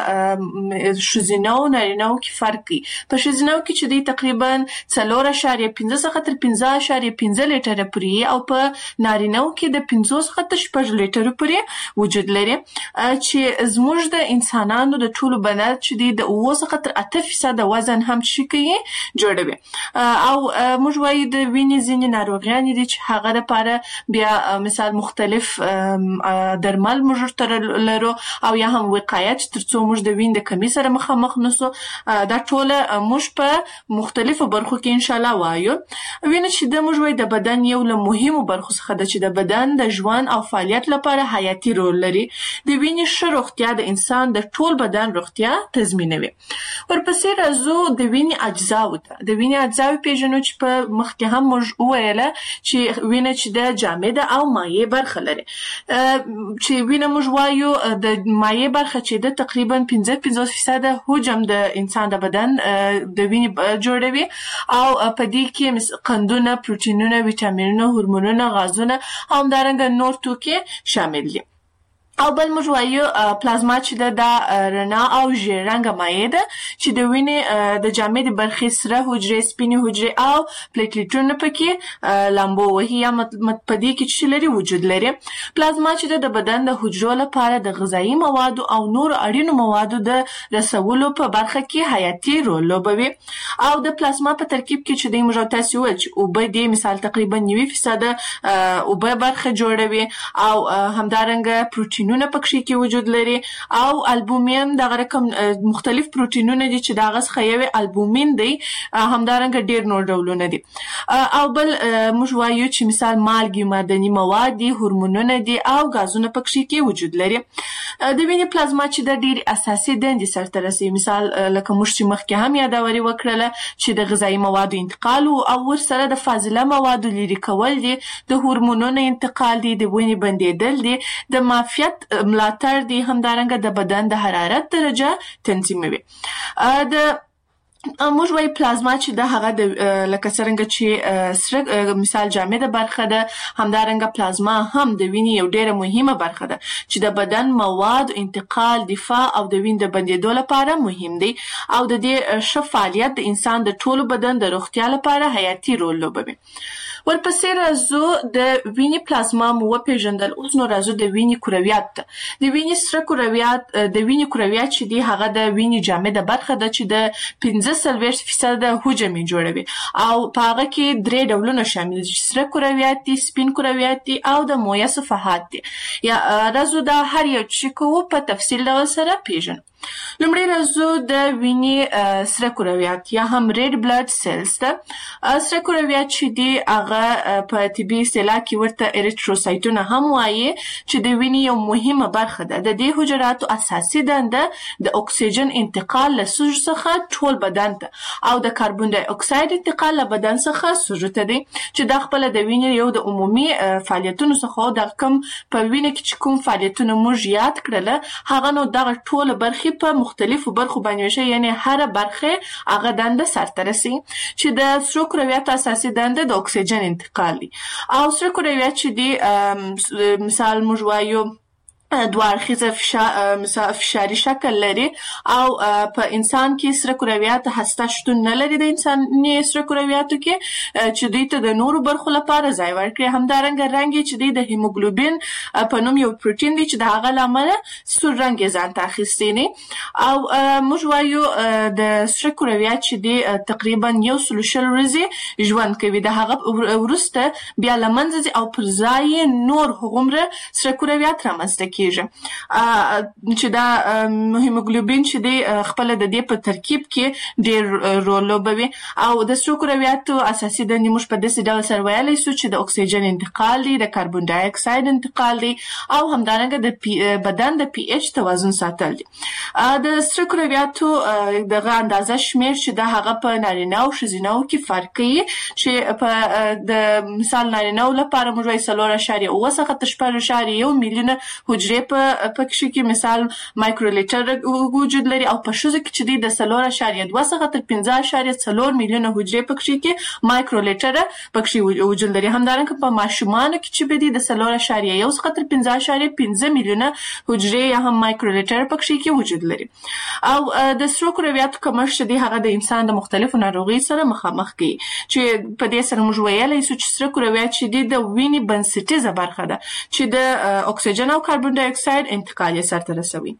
په ښځینه او نارینه‌و کې فرق کوي. په ښځینه‌و کې چې دی تقریبا څلور اعشاریه پنځه څخه تر پنځه اعشاریه پنځه لیټره پورې او په نارینه‌و کې د پنځه څخه تر شپږ لیټره پورې وجود لري چې زموږ د انسانانو د ټولو بدن چې دی د اوه څخه تر اته فیصده وزن هم شي کوي جوړوي. او موږ وایو د وینې ځینې ناروغیانې دي چې هغه لپاره بیا مثال مختلف درمل موږ تر لرو او یا هم وقایت ترڅو موږ د وینې د کمی سره مخامخ نشو. دا ټول موږ په مختلفو برخو کې ان شاء الله وایو. وینه چې د موږ وایو د بدن یو له مهمو برخو څخه ده چې د بدن د ژوند او فعالیت لپاره حیاتي رول لري. د وینې ښه روغتیا د انسان د ټول بدن روغتیا تضمینوي. ورپسې راځو د وینې اجزاو ته. د وینې اجزاو پیژنو چې په مخکې هم موږ وویله چې وینه چې د جامده او مایع برخه لري. چې وینه موږ وایو د مایع برخه چې د تقریبا پنځه پنځوس فیصده حجم د انسان د بدن د وینې جوړوي او په دې کې قندونه، پروتینونه، ویټامینونه، هورمونونه، غازونه او همدارنګه نور توکي شامل دي. او بل موږ وایو پلازما چې د د رڼا او ژیړ رنګه مایع ده چې د وینې د جامدې برخې سره حجرې، سپینې حجرې او پلیټلیټونه پکې لامبو وهي یا په دې کې چې لري وجود لري. پلازما چې د بدن د حجرو لپاره د غذایي موادو او نور اړینو موادو د رسولو په برخه کې حیاتي رول لوبوي. او د پلازما په ترکیب کې چې د موږ تاسو ویل چې اوبه دي مثال تقریبا نوي فیصده اوبه برخه جوړوي او همدارنګه پروتین پروتینونه پکې کې وجود لري او البومین دغه رقم مختلف پروتینونه دي چې دغه څخه یو البومین دی همدارنګه ډیر نور ډولونه دي. او بل موږ وایو چې مثال مالګې، معدني مواد دي، هورمونونه دي او غازونه پکې کې وجود لري. د وینې پلازما چې د ډیر اساسي دندې سرته رسوي مثال لکه موږ چې مخکې هم یادوري وکړله چې د غذایي موادو انتقال او ورسره د فاضله موادو لرې کول دي، د هورمونونو انتقال دي، د وینې بندیدل دي، د معافیت ملاتړ دي، همدارنګه د بدن د حرارت درجه تنظیموي. د موږ وایي پلازما چې د هغه د لکه څرنګه چې سره مثال جامده برخه ده، همدارنګه پلازما هم د وینې یو ډیره مهمه برخه ده چې د بدن مواد انتقال، دفاع او د وینې د بندیدو لپاره مهم دی او د دې ښه فعالیت د انسان د ټولو بدن د روغتیا لپاره حیاتي رول لوبوي. ورپسې راځو د وینې پلازما مو وپیژندل. اوس نو راځو د وینې کرویات ته. د وینې سره کرویات د وینې کرویات چې دی هغه د وینې جامده برخه ده چې د پنځه څلوېښت فیصده حجم یې جوړوي او په هغه کې درې ډولونه شامل دي چې سره کرویات دي، سپین کرویات دي او د مویه صفحات دي. یا راځو د هر یو چې کوو په تفصیل ډول سره پیژنو. لومړی راځو د وینې سره کرویات یا هم ریډ بلډ سیلز ته. سره کرویات چې دی هغه په طبي اصطلاح کې ورته اریتروسایتونه هم وایي چې د وینې یو مهمه برخه ده. د دې حجراتو اساسي دنده د اکسیجن انتقال له سږو څخه ټول بدن ته او د کاربن ډای اکساید انتقال له بدن څخه سږو ته دی چې دا خپل د وینې یو د عمومي فعالیتونو څخه د کوم په وینې کې چې کوم فعالیتونه موږ یاد کړل هغه نو دغه ټول برخې په مختلفو برخو باندې وشي، یعنی هر برخه هغه دنده سرته رسي چې د سرو کرویاتو اساسي دنده د اکسیجن انتقال دي. او سرو کرویات چې دی مثال موږ وایو دوه اړخیزه فشار فشاري شکل لري او په انسان کې سره کرویات هسته شتون نه لري د انساني سره کرویاتو کې چې دوی ته د نورو برخو لپاره ځای ورکړي. همدارنګه رنګ چې دی د هیموګلوبین په نوم یو پروتین دی چې د هغه له امله سور رنګ یې ځان ته اخیستی دی. او موږ وایو د سره کرویات چې دی تقریبا یو سل شل ورځې ژوند کوي، د هغه وروسته بیا له منځه ځي او پر ځای نور هغومره سره کرویات رامنځته کیږي چې دا هیموګلوبین چې دی خپل د دې په ترکیب کې ډیر رول لوبوي. او د سرو کرویاتو اساسي دندې موږ په داسې ډول سره ویلی سو چې د اکسیجن انتقال دی، د کاربن ډای اکساید انتقال دی او همدارنګه د بدن د پی ایچ توازن ساتل دي. د سره کرویاتو دغه اندازه شمیر چې د هغه په نارینه او ښځینه کې فرق کوي، چې په د مثال نارینه لپاره موږ وایو څلور اعشاریه اوه څخه تر شپږ اعشاریه یو میلیونه حجرې په پکې کې مثال مایکرولیټر وجود لري، او په ښځو کې چې دی د څلور اعشاریه دوه څخه تر پنځه اعشاریه څلور میلیونه حجرې پکې کې مایکرولیټر پکې وجود لري. همدارنګه په ماشومانو کې چې دی د څلور اعشاریه یو څخه تر پنځه اعشاریه پنځه میلیونه حجرې یا هم مایکرولیټر پکې کې وجود لري. او د سرو کرویاتو کمښت دی هغه د انسان د مختلفو ناروغیو سره مخامخ کوي، چې په دې سره موږ ویلی سو چې سره کرویات چې دی د وینې بنسټیزه برخه ده چې د اکسیجن او کاربن ډای اکساید انتقال یې سرته رسوي.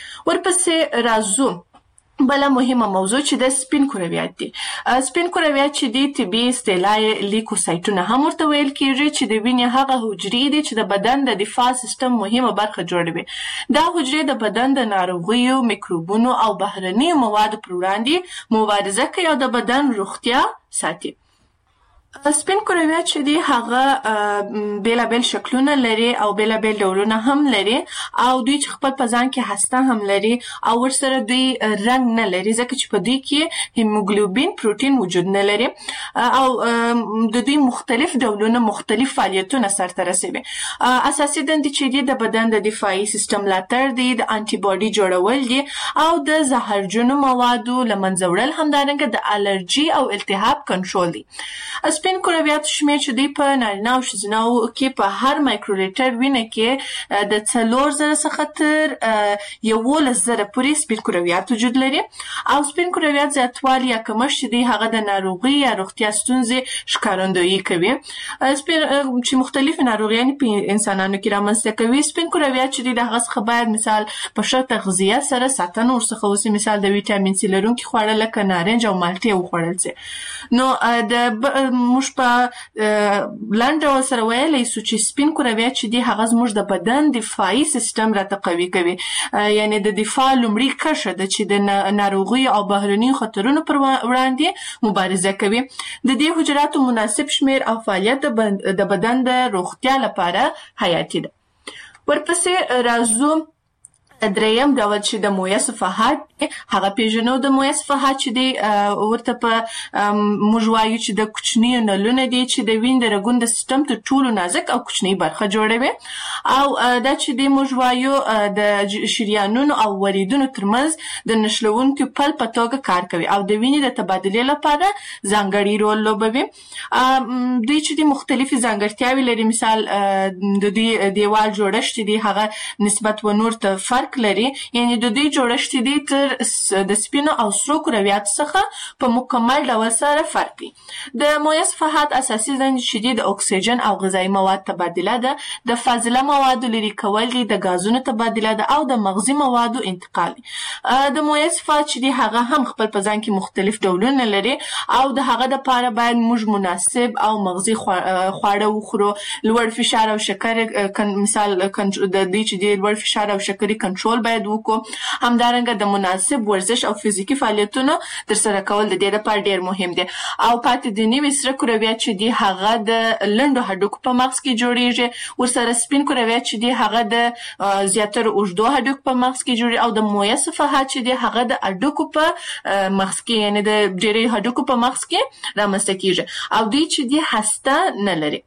ورپسې راځو بله مهمه موضوع چې د سپین کرویات دي. سپین کرویات چې دي طبي اصطلاح یې لیکوسایټونه هم ورته ویل کیږي، چې د وینې هغه حجرې دي چې د بدن د دفاع سیستم مهمه برخه جوړوي. دا حجرې د بدن د ناروغیو، میکروبونو او بهرنیو موادو پر وړاندې مبارزه کوي او د بدن روغتیا ساتي. سپین کرویات چې دي هغه بیلابیل شکلونه لري او بیلابیل ډولونه هم لري، او دوی چې خپل په ځان کې هسته هم لري او ورسره دوی رنګ نه لري، ځکه چې په دوی کې هیموګلوبین پروتین وجود نه لري، او د دوی مختلف ډولونه مختلف فعالیتونه سرته رسوي. اساسي دندې چې دي د بدن د دفاعي سیستم ملاتړ دي، د انټي باډي جوړول دي، او د زهرجنو موادو له منځه وړل، همدارنګه د الرجي او التهاب کنټرول دي. سپین کرویات شمیر چې دی په نارینه او ښځینه کې په هر مایکرولیټر وینه کې د څلور زره څخه تر یولس زره پورې سپین کرویات وجود لري. او سپین کرویات زیاتوالی یا کمښت چې دی هغه د ناروغي یا روغتیا ستونزې ښکارندویي کوي، سپین چې مختلفې ناروغیانې په انسانانو کې رامنځته کوي. سپین کرویات چې دی د هغه څخه باید مثال په ښه تغذیه سره ساتنه ورڅخه وشي، مثال د ویټامین سي لرونکي خواړه لکه نارنج او مالټې وخوړل شي. نو د موږ په لنډ ډول سره ویلی سو چې سپین کرویات چې دي هغه زموږ د بدن دفاعي سیستم راته قوي کوي، یعنی د دفاع لومړۍ کرښه ده چې د ناروغیو او بهرنیو خطرونو پر وړاندې مبارزه کوي. د دې حجراتو مناسب شمیر او فعالیت د بدن د روغتیا لپاره حیاتي ده. ورپسې راځو دریم ډول چې د مویه صفحات هغه پیژنو. د مویه صفحات چې دی ورته په موږ وایو چې د کوچنیو نلونه دي چې د وینې د رګونو د سیستم تر ټولو نازک او کوچنۍ برخه جوړوي، او دا چې دی موږ وایو د شریانونو او وریدونو ترمنځ د نښلوونکو پل په توګه کار کوي او د وینې د تبادلې لپاره ځانګړی رول لوبوي. دوی چې دی مختلفې ځانګړتیاوې لري، مثال د دوی دیوال جوړښت دی هغه نسبت و نور ته فرق لري، یعنی د دوی جوړښت دی تر د سپینو او سرو کرویاتو څخه په مکمل ډول سره فرق کوي. د مویه صفحات اساسي دندې چې دي د اکسیجن او غذایي مواد تبادله ده، د فاضله موادو لرې کول دي، د غازونو تبادله ده، او د مغذي موادو انتقال دي. د مویه صفحات چې دي هغه هم خپل په ځان کې مختلف ډولونه لري، او د هغه دپاره باید موږ مناسب او مغذي خواړه وخورو. لوړ فشار او شکر مثال د دې چې دی لوړ فشار او شکرې کنټرول باید وکړو. همدارنګه د مناسب ورزش او فزیکي فعالیتونو ترسره کول د دې لپاره ډیر مهم دي. او پاتې د نوي سره کرویات چې دي هغه د لنډو هډوکو په مغز کې جوړیږي، ورسره سپین کرویات چې دي هغه د زیاتره اوږدو هډوکو په مغز کې جوړیږي، او د مویه صفحات چې دي هغه د هډوکو په مغز کې، یعنی د ډیری هډوکو په مغز کې رامنځته کیږي، او دوی چې دي هسته نه لري.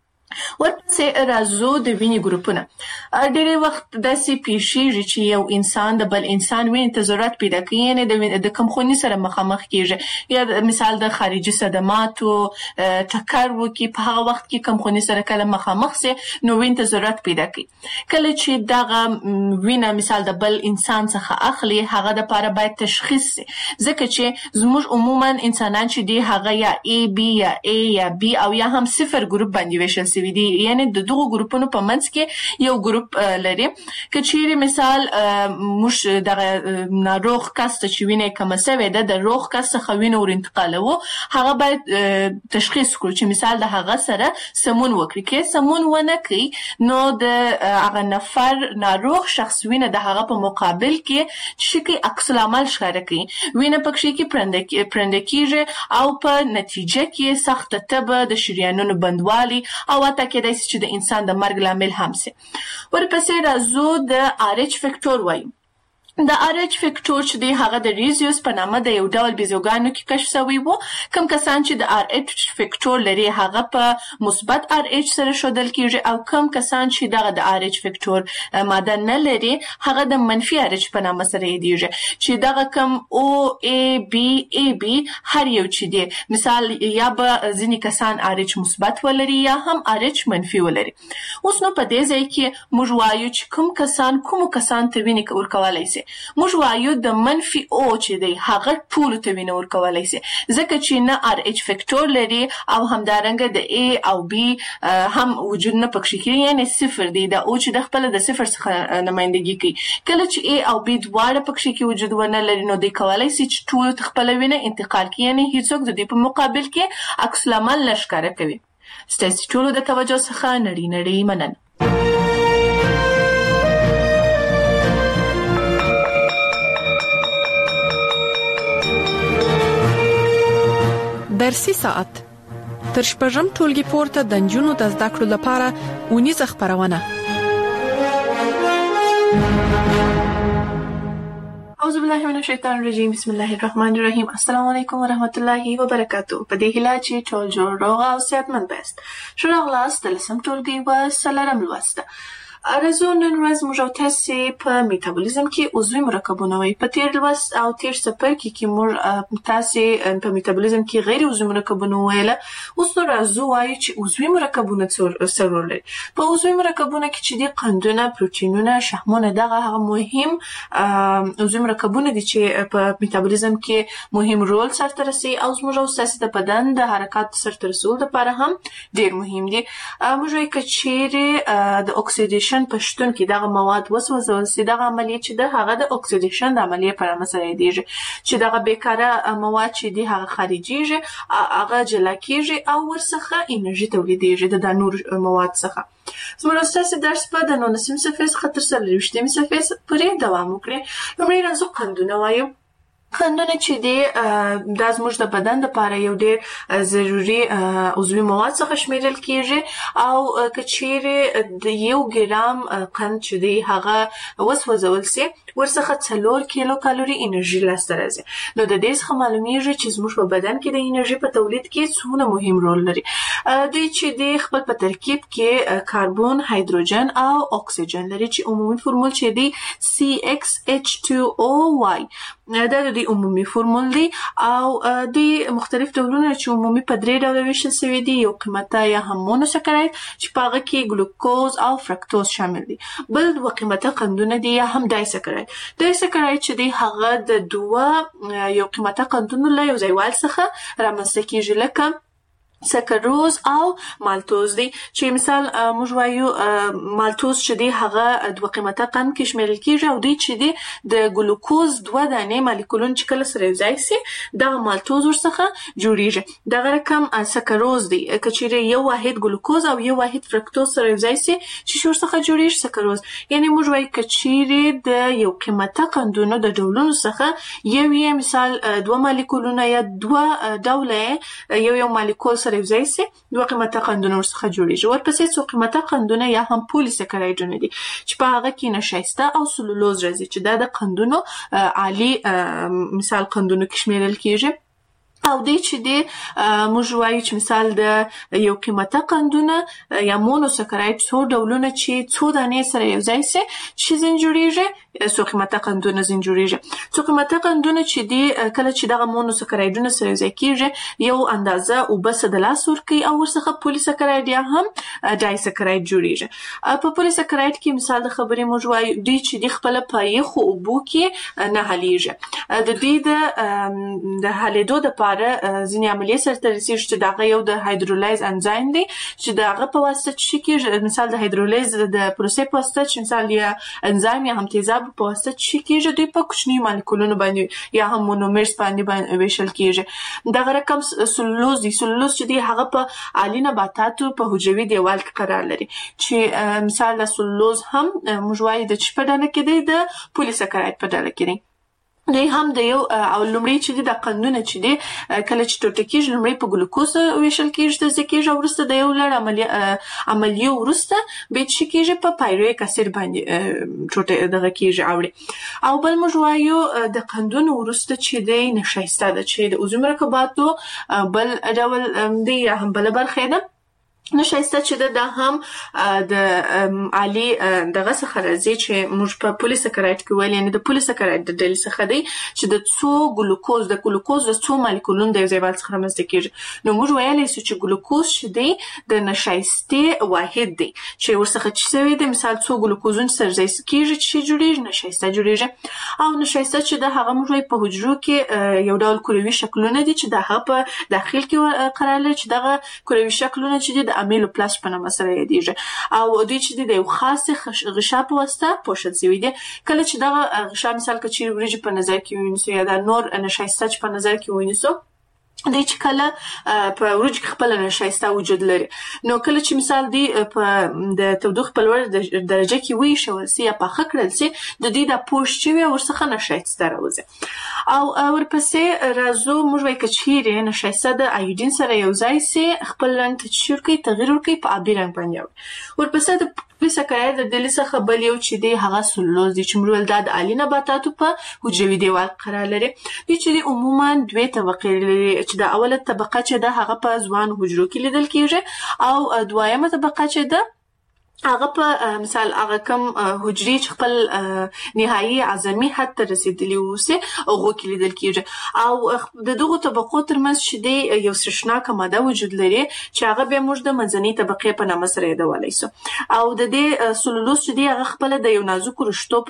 ورپسې راځو د وینې ګروپونه. ډېری وخت داسې پیښیږي چې یو انسان د بل انسان وینې ته ضرورت پیدا کوي، یعنې د کمخوني سره مخامخ کیږي، یا مثال د خارجي صدماتو ټکر وکړي، په هغه وخت کې کمخوني سره کله مخامخ سي نو وینې ته ضرورت پیدا کوي. کله چې دغه وینه مثال د بل انسان څخه اخلي، هغه دپاره باید تشخیص سي، ځکه چې زموږ عموما انسانان چې دي هغه یا A B یا A یا B او یا هم صفر ګروپ باندې ویشل سي دي، یعنی د دغه ګروپونو په منځ کې یو ګروپ لري. که چیرې مثال موږ دغه ناروغ کس ته چې وینه کمه سوې ده، د روغ کس څخه وینه ور انتقالوو، هغه باید تشخیص کړو چې مثال د هغه سره سمون وکړي. که سمون ونه کړي نو د هغه نفر ناروغ شخص وینه د هغه په مقابل کې چې کوي عکس العمل ښکاره کوي، وینه پکې کې پرنده کیږي او په نتیجه کې سخته تبه، د شریانونو بندوالي او حتی کېدای شي چې د انسان د مرګ لامل هم سي. ورپسې راځو د آر ایچ فیکټور وایو. د آر ایچ فیکټور چې دی هغه د ریزیوس په نامه د یو ډول بیزوګانو کې کشف شوی وو. کوم کسان چې د آر ایچ فیکټور لري هغه په مثبت آر ایچ سره ښودل کیږي او کوم کسان چې دغه د آر ایچ فیکټور ماده نه لري هغه د منفي آر ایچ په نامه سره یادیږي چې دغه کوم او ای بی ای بی هر یو چې دی مثال یا به ځینې کسان آر ایچ مثبت ولري یا هم آر ایچ منفي ولري. اوس نو په دې ځای کې موږ وایو چې کوم کسان کوم کسان ته وینې ورکولی شي. موږ وایو د منفي او چې دی هغه ټولو ته وینه ورکولی شي ځکه چې نه آر ایچ فیکټور لري او همدارنګه د ای او بی هم وجود نه پکښې کوي یعنې صفر دی. د او چې د خپله د صفر څخه نمایندګي کوي. کله چې ای او بی دواړه پکښې کې وجود ونه لري نو دی کولی شي چې ټولو ته خپله وینه انتقال کړي یعنې هیڅوک د دې په مقابل کې عکس العمل نه ښکاره کوي. ستاسې ټولو د توجه څخه نړۍ نړۍ مننه. درسي ساعت تر شپږم ټولګي پورته د نجونو د زده کړو لپاره اونیزه خپرونه. اعوذ بالله من الشیطان الرجیم. بسم الله الرحمن الرحیم. السلام علیکم ورحمت الله وبرکاتو. په دې هیله چې ټول جوړ روغ او صحتمند یاست. ښه راغلاست د لسم ټولګي و څلورم لوست. ارزو نن ورځ موږ او تاسې په میتابولیزم کې عضوي مرکبونه وایي. په تیر لوست او تیر څپرکي کې موږ تاسې په میتابولیزم کې غیر عضوي مرکبونه وویله. اوس نو راځو وایو چې عضوي مرکبونه څه رول لري. په عضوي مرکبونه کې چې دي قندونه، پروټینونه، شحمونه دغه هغه مهم عضوي مرکبونه دي چې په میتابولیزم کې مهم رول سرته رسوي او زموږ او ستاسې د بدن د حرکاتو سرته رسولو لپاره هم ډېر مهم دي. موږ وایو که چیرې د اکسیډیشن په شتون کې دغه مواد وسوځول سي دغه عملیه چې د هغه د اکسیډیشن د عملیې په نامه سره یادیږي چې دغه بیکاره مواد چې دي هغه خارجیږي هغه جلا کیږي او ورڅخه انرژي تولیدیږي د نور مواد څخه. زموږ ستاسې درس په د نولسم صفحې څخه تر څلوېښتمې صفحې پورې دوام وکړي. لومړی راځو قندونه وایو. قندونه چې دي دا زموږ د بدن لپاره یو ډېر ضروري عضوي مواد څخه شمیرل کیږي او که چیرې د یو ګرام قند چې دی هغه وسوځول سي ورڅخه څلور کیلو کالوري انرژي لاسته راځي. نو د دې څخه معلومیږي چې زموږ په بدن کې د انرژي په تولید کې څومره مهم رول لري. دوی چې دی خپل په ترکیب کې کاربن، هایدروجن او اکسیجن لري چې عمومي فرمول چې دی سی ایکس ایچ ټو او واي دا د عمومي فرمول دی او د مختلف ډولونه چې عمومي په درې ډوله ویشل شوي دي. یو قیمته یا هم مونوسکراید چې په هغه کې ګلوکوز او فرکتوز شامل دي. بل دوه قیمته قندونه دي یا هم ډایسکراید. ډایسکراید چې دی هغه د دوه یو قیمته قندونو له یو ځایوالي څخه رامنځته کیږي لکه سکروز او مالتوز دی چې مثال موږ وایو مالتوز چې دی هغه دوه قیمته قند کې شمیرل کیږي او دوی چې دی د ګلوکوز دوه دانې مالیکولونه چې کله سره یوځای سي دغه مالتوز ورڅخه جوړیږي. دغه رقم سکروز دی که چیرې یو واحد ګلوکوز او یو واحد فرکتوز سره یوځای سي چې ورڅخه جوړیږي سکروز. یعنې موږ وایو که چیرې د یو قیمته قندونو د ډولونو څخه یو یې مثال دوه مالیکولونه یا دوه ډوله یو یو مالیکول سره یوځای سي دوه قیمته قندونه ورڅخه جوړیږي. ورپسې څو قیمته قندونه یا هم پولیسکرایډونه دي چې په هغه کې نشایسته او سلولوز راځي چې دا د قندونو عالي مثال قندونو کې شمیرل کیږي. او دی چې دی موږ وایو چې مثال د یو قیمته قندونه یا مونوسکراید څو ډولونه چې څو دانې سره یوځای سي چې ځین جوړیږي څو قیمته قندونه ځین جوړیږي. څو قیمته قندونه چې دی کله چې دغه مونوسکرایډونه سره یوځای کیږي یو اندازه اوبه څه د لاس ورکوي او ورڅخه پولیسکراید یا هم ډایسکراید جوړیږي. په پولیسکراید کې مثال د خبرې موږ وایو دوی چې دی خپله په یخو اوبو کې نه حلیږي. د دوی د حلیدو دپاره ځینې عملیې سرته رسیږي چې دغه یو د هایدرولایز انزایم دی چې د هغه په واسطه چې کېږي مثال د هایدرولایز د پروسې په واسطه چې مثال یا انزایم یا هم تیزاب په واسطه چې کېږي دوی په کوچني مالیکولونو باندې یا هم مونومرز باندې ویشل کېږي. دغه رقم سلولوز دی. سلولوز چې دی هغه په عالي نباتاتو په حجروي دیوال کې قرار لري چې مثال د سلولوز هم موږ وایو د چې په ډله کې دی د پولیسکراید په ډله کې دی. دوی هم د یو او لومړی چې د قندونه چې دي کله چې ټوټه کېږي لومړی په ګلوکوز ویشل کېږي تجزیه کېږي او وروسته د یو لړ عملیه عملیو وروسته بیا چې کېږي په پایرویک اسید باندې ټوټه دغه کېږي اوړي او بل موږ وایو د قندونو وروسته چې دی نشایسته ده چې د عضوي مرکباتو بل ډول دی یا هم بله برخه ده نشایسته چې ده هم د عالي دغه څخه راځي چې موږ په پولیساکراید کې ویل یعنې د پولیساکراید د ډلې څخه دی چې د څو ګلوکوز د ګلوکوز د څو مالیکولونو د یو ځای والي څخه رامنځته کېږي نو موږ ویلی سو چې ګلوکوز چې دی د نشایستې واحد دی چې ورڅخه چې شوی دی مثال څو ګلوکوزونه سره ځای کېږي چې جوړېږي نشایسته جوړېږي او نشایسته چې ده هغه موږ وایو په حجرو کې یو ډول کروي شکلونه دي چې د هغه په داخل کې قرار لري چې دغه کروي شکلونه چې دي د امیلوپلاست په نامه سره یادېږي او دوی چې د یو خاصې غشا په واسطه پوښل شوي دي کله چې دغه غشا مثال که چیرې وریجې په نظر کې ونیسو یا د نور نشایسته چې په نظر کې ونیسو دی چې کله په وریجو کې خپله نشایسته وجود لري نو کله چې مثال دی په د تودوخې په لوړه درجه کې وایشول سي یا پاخه کړل سي د دوی دا پوښ چې وي ورڅخه نشایسته راوځي او ورپسې راځو موږ وایو که چیرې نشایسته د ایودین سره یو ځای سي خپل رنګ ته چې ورکوي تغیر ورکوي په آبي رنګ باندې اوړي ورپسې د پولیساکراید د ډلې څخه بل یو چې دی هغه سلولوز دی چې موږ ویل دا د عالي نباتاتو په حجروي دیوال قرار لري دوی چې دی عموما دوې طبقې لري چې د اوله طبقه چې ده هغه په ځوانو حجرو کې لیدل کېږي او دویمه طبقه چې ده هغه په مثال هغه کم حجرې چې خپل نهایي عظمي حد ته رسېدلي اوسي هغو کې لیدل کېږي او د دغو طبقو ترمنځ چې دی یو سرشناکه ماده وجود لري چې هغه بیا موږ د منځنۍ طبقې په نامه سره یادولی سو او د دې سلولوز چې دی هغه خپله د یو نازکو رشتو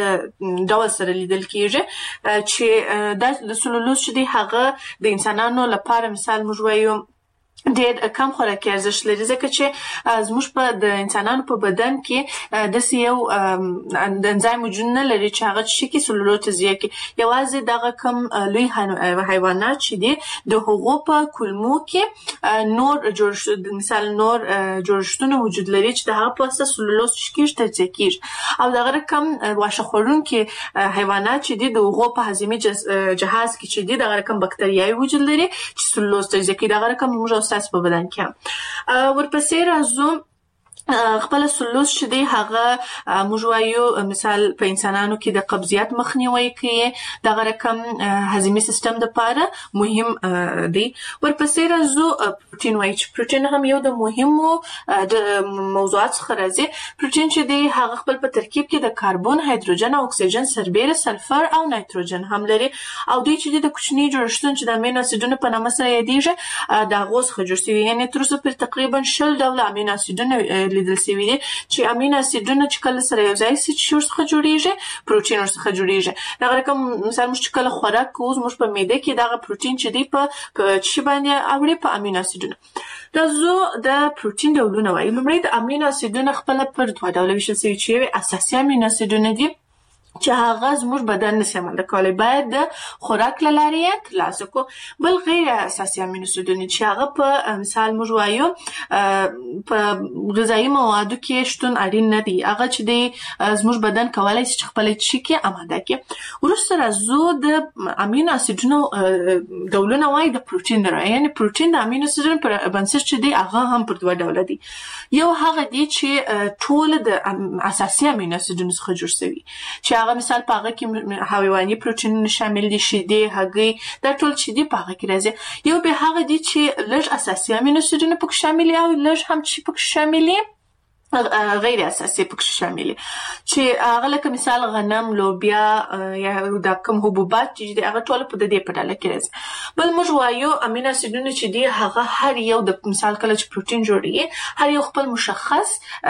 په ډول سره لیدل کېږي چې دا د سلولوز چې دی هغه د انسانانو لپاره مثال موږ وایو ډېر کم خوراکي ارزښت لري ځکه چې زموږ په د انسانانو په بدن کې داسې یو د انزایم وجود نه لري چې هغه څه کې سلولوز تجزیه کړي یوازې دغه کم لوی حیوانات چې دي د هغو په کولمو کې نور جوړښت مثال نور جوړښتونه وجود لري چې د هغه په واسطه سلولوز چې کېږي تجزیه کېږي او دغه رقم واښه خوړونکي حیوانات چې دي د هغو په هضمي جهاز کې چې دي دغه رقم بکتریاوې وجود لري چې سلولوز تجزیه کوي دغه رقم موږ ستاسو په بدن کې ورپسې راځو خپل سلولوز چې دی هغه موږ وایو مثال په انسانانو کې د قبضیت مخنیوی کوي دغه رقم هضمي سیستم دپاره مهم دی ورپسې راځو پروټین وایي چې پروټین هم یو د مهمو د موضوعات څخه راځي پروټین چې دی هغه خپل په ترکیب کې د کاربن هایدروجن او اکسیجن سربیره سلفر او نایتروجن هم لري او دوی چې د کوچني جوړښتونه چې د امینو اسیدونو په نامه سره یادېږي د هغو څخه جوړ شوي یعنې تر اوسه پورې تقریبا شل ډوله امینو اسیدونه لیدل شوي دي چې امینو اسیدونه چې کله سره یو ځای سي چې ورڅخه جوړېږي پروټین ورڅخه جوړېږي دغه رقم مثال موږ چې کله خوراک کوو زموږ په معده کې دغه پروټین چې دی په څه باندې اوړي په امینو اسیدونه راځو د پروټین ډولونه وایو لومړی د امینو اسیدونه خپله پر دوه ډوله ویشل شوي چې یو اساسي امینو اسیدونه دي چې هغه زموږ بدن نشي عمل کولی باید د خوراک له لارې یې ترلاسه کړو بل غیر اساسي امینو اسیدونه چې هغه په مثال موږ وایو په غذایي موادو کې شتون اړین نه دی هغه چې دی زموږ بدن کولی شي چې خپله څه کړي اماده کړي وروسته راځو د امینو اسیدونو ډولونه وایي د پروټین ډول یعنې پروټین د امینو اسیدونو پر بنسټ چې دی هغه هم پر دوه ډوله دي یو هغه دی چې ټول د اساسي امینو اسیدونو څخه جوړ شوي چې هغه مثال په هغه کې حیواني پروټینونه شامل دي شیدې هګۍ دا ټول چې دي په هغه کې راځي یو بیا هغه دي چې لږ اساسي امینو اسیدونه پکې شامل دي او لږ هم چې پکې شامل دي غیر اساسي پکې شامل چې هغه لکه مثال غنم لوبیا یا د کوم حبوبات چې هغه ټول په دې په ډله کې راځي بل موږ وایو امینو اسیدونه چې دي هغه هر یو د مثال کله چې پروټین جوړیږي هر یو خپل مشخص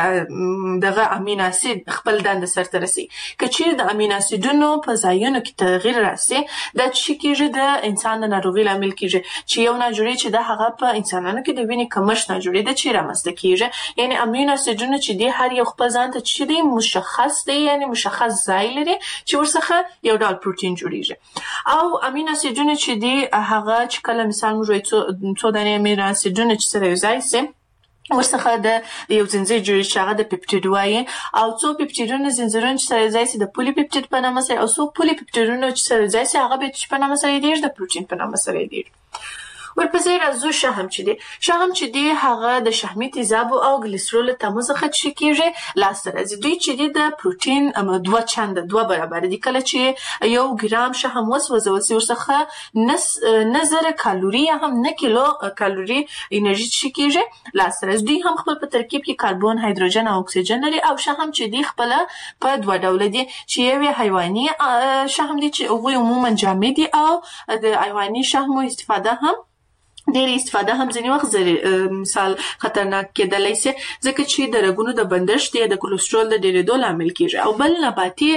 دغه امینو اسید خپل دنده سرته رسي که چیرې د امینو اسیدونو په ځایونو کې تغیر راسي دا چې کېږي د انسان د ناروغۍ لامل کېږي چې یو ناجوړی چې د هغه په انسانانو کې د وینې کمښت ناجوړی ده چې رامنځته کېږي یعنې امینو اسیدونه چې دی هر یو خپل ځان ته چې دی مشخص دی یعنې مشخص ځای لري چې ورڅخه یو ډول پروټین جوړیږي او امینو اسیدونه چې دی هغه چې کله مثال موږ وایو څو دانې امینو اسیدونه چې سره یو ځای سي ورڅخه د یو زنځیر جوړ شي هغه د پپټیډ وایي او څو پپټیډونه زنځیرونه چې سره ځای سي د پولي پپټیډ په نامه سره او څو پولي پپټیډونه چې سره ځای سي هغه به په نامه سره یادېږي د پروټین په نامه سره یادېږي. ورپسې راځو شحم چې دی شحم چې دی هغه د شحمي تیزابو او ګلیسرول تمو څخه چې کېږي لاسته راځي. دوی چې دی د پروټین دوه چنده دوه برابر دي. کله چې یو ګرام شحم وسوځول سي ورڅخه نس نه زره کالوري هم نه کیلو کالوري انرژي چې کېږي لاسته راځي. دوی هم خپل په ترکیب کې کاربن هایدروجن او اکسیجن لري او شحم چې دی خپل په دوه ډول دي چې یو حیواني شحم دي چې هغوی عموما جامد دي او د حیواني شحمو استفاده هم ډېر استفاده هم ځینې وخت مثال خطرناک کېدلی سي ځکه چې د رګونو د بندښت یا د کولېسترول د ډېرېدو لامل کېږي او بل نباتي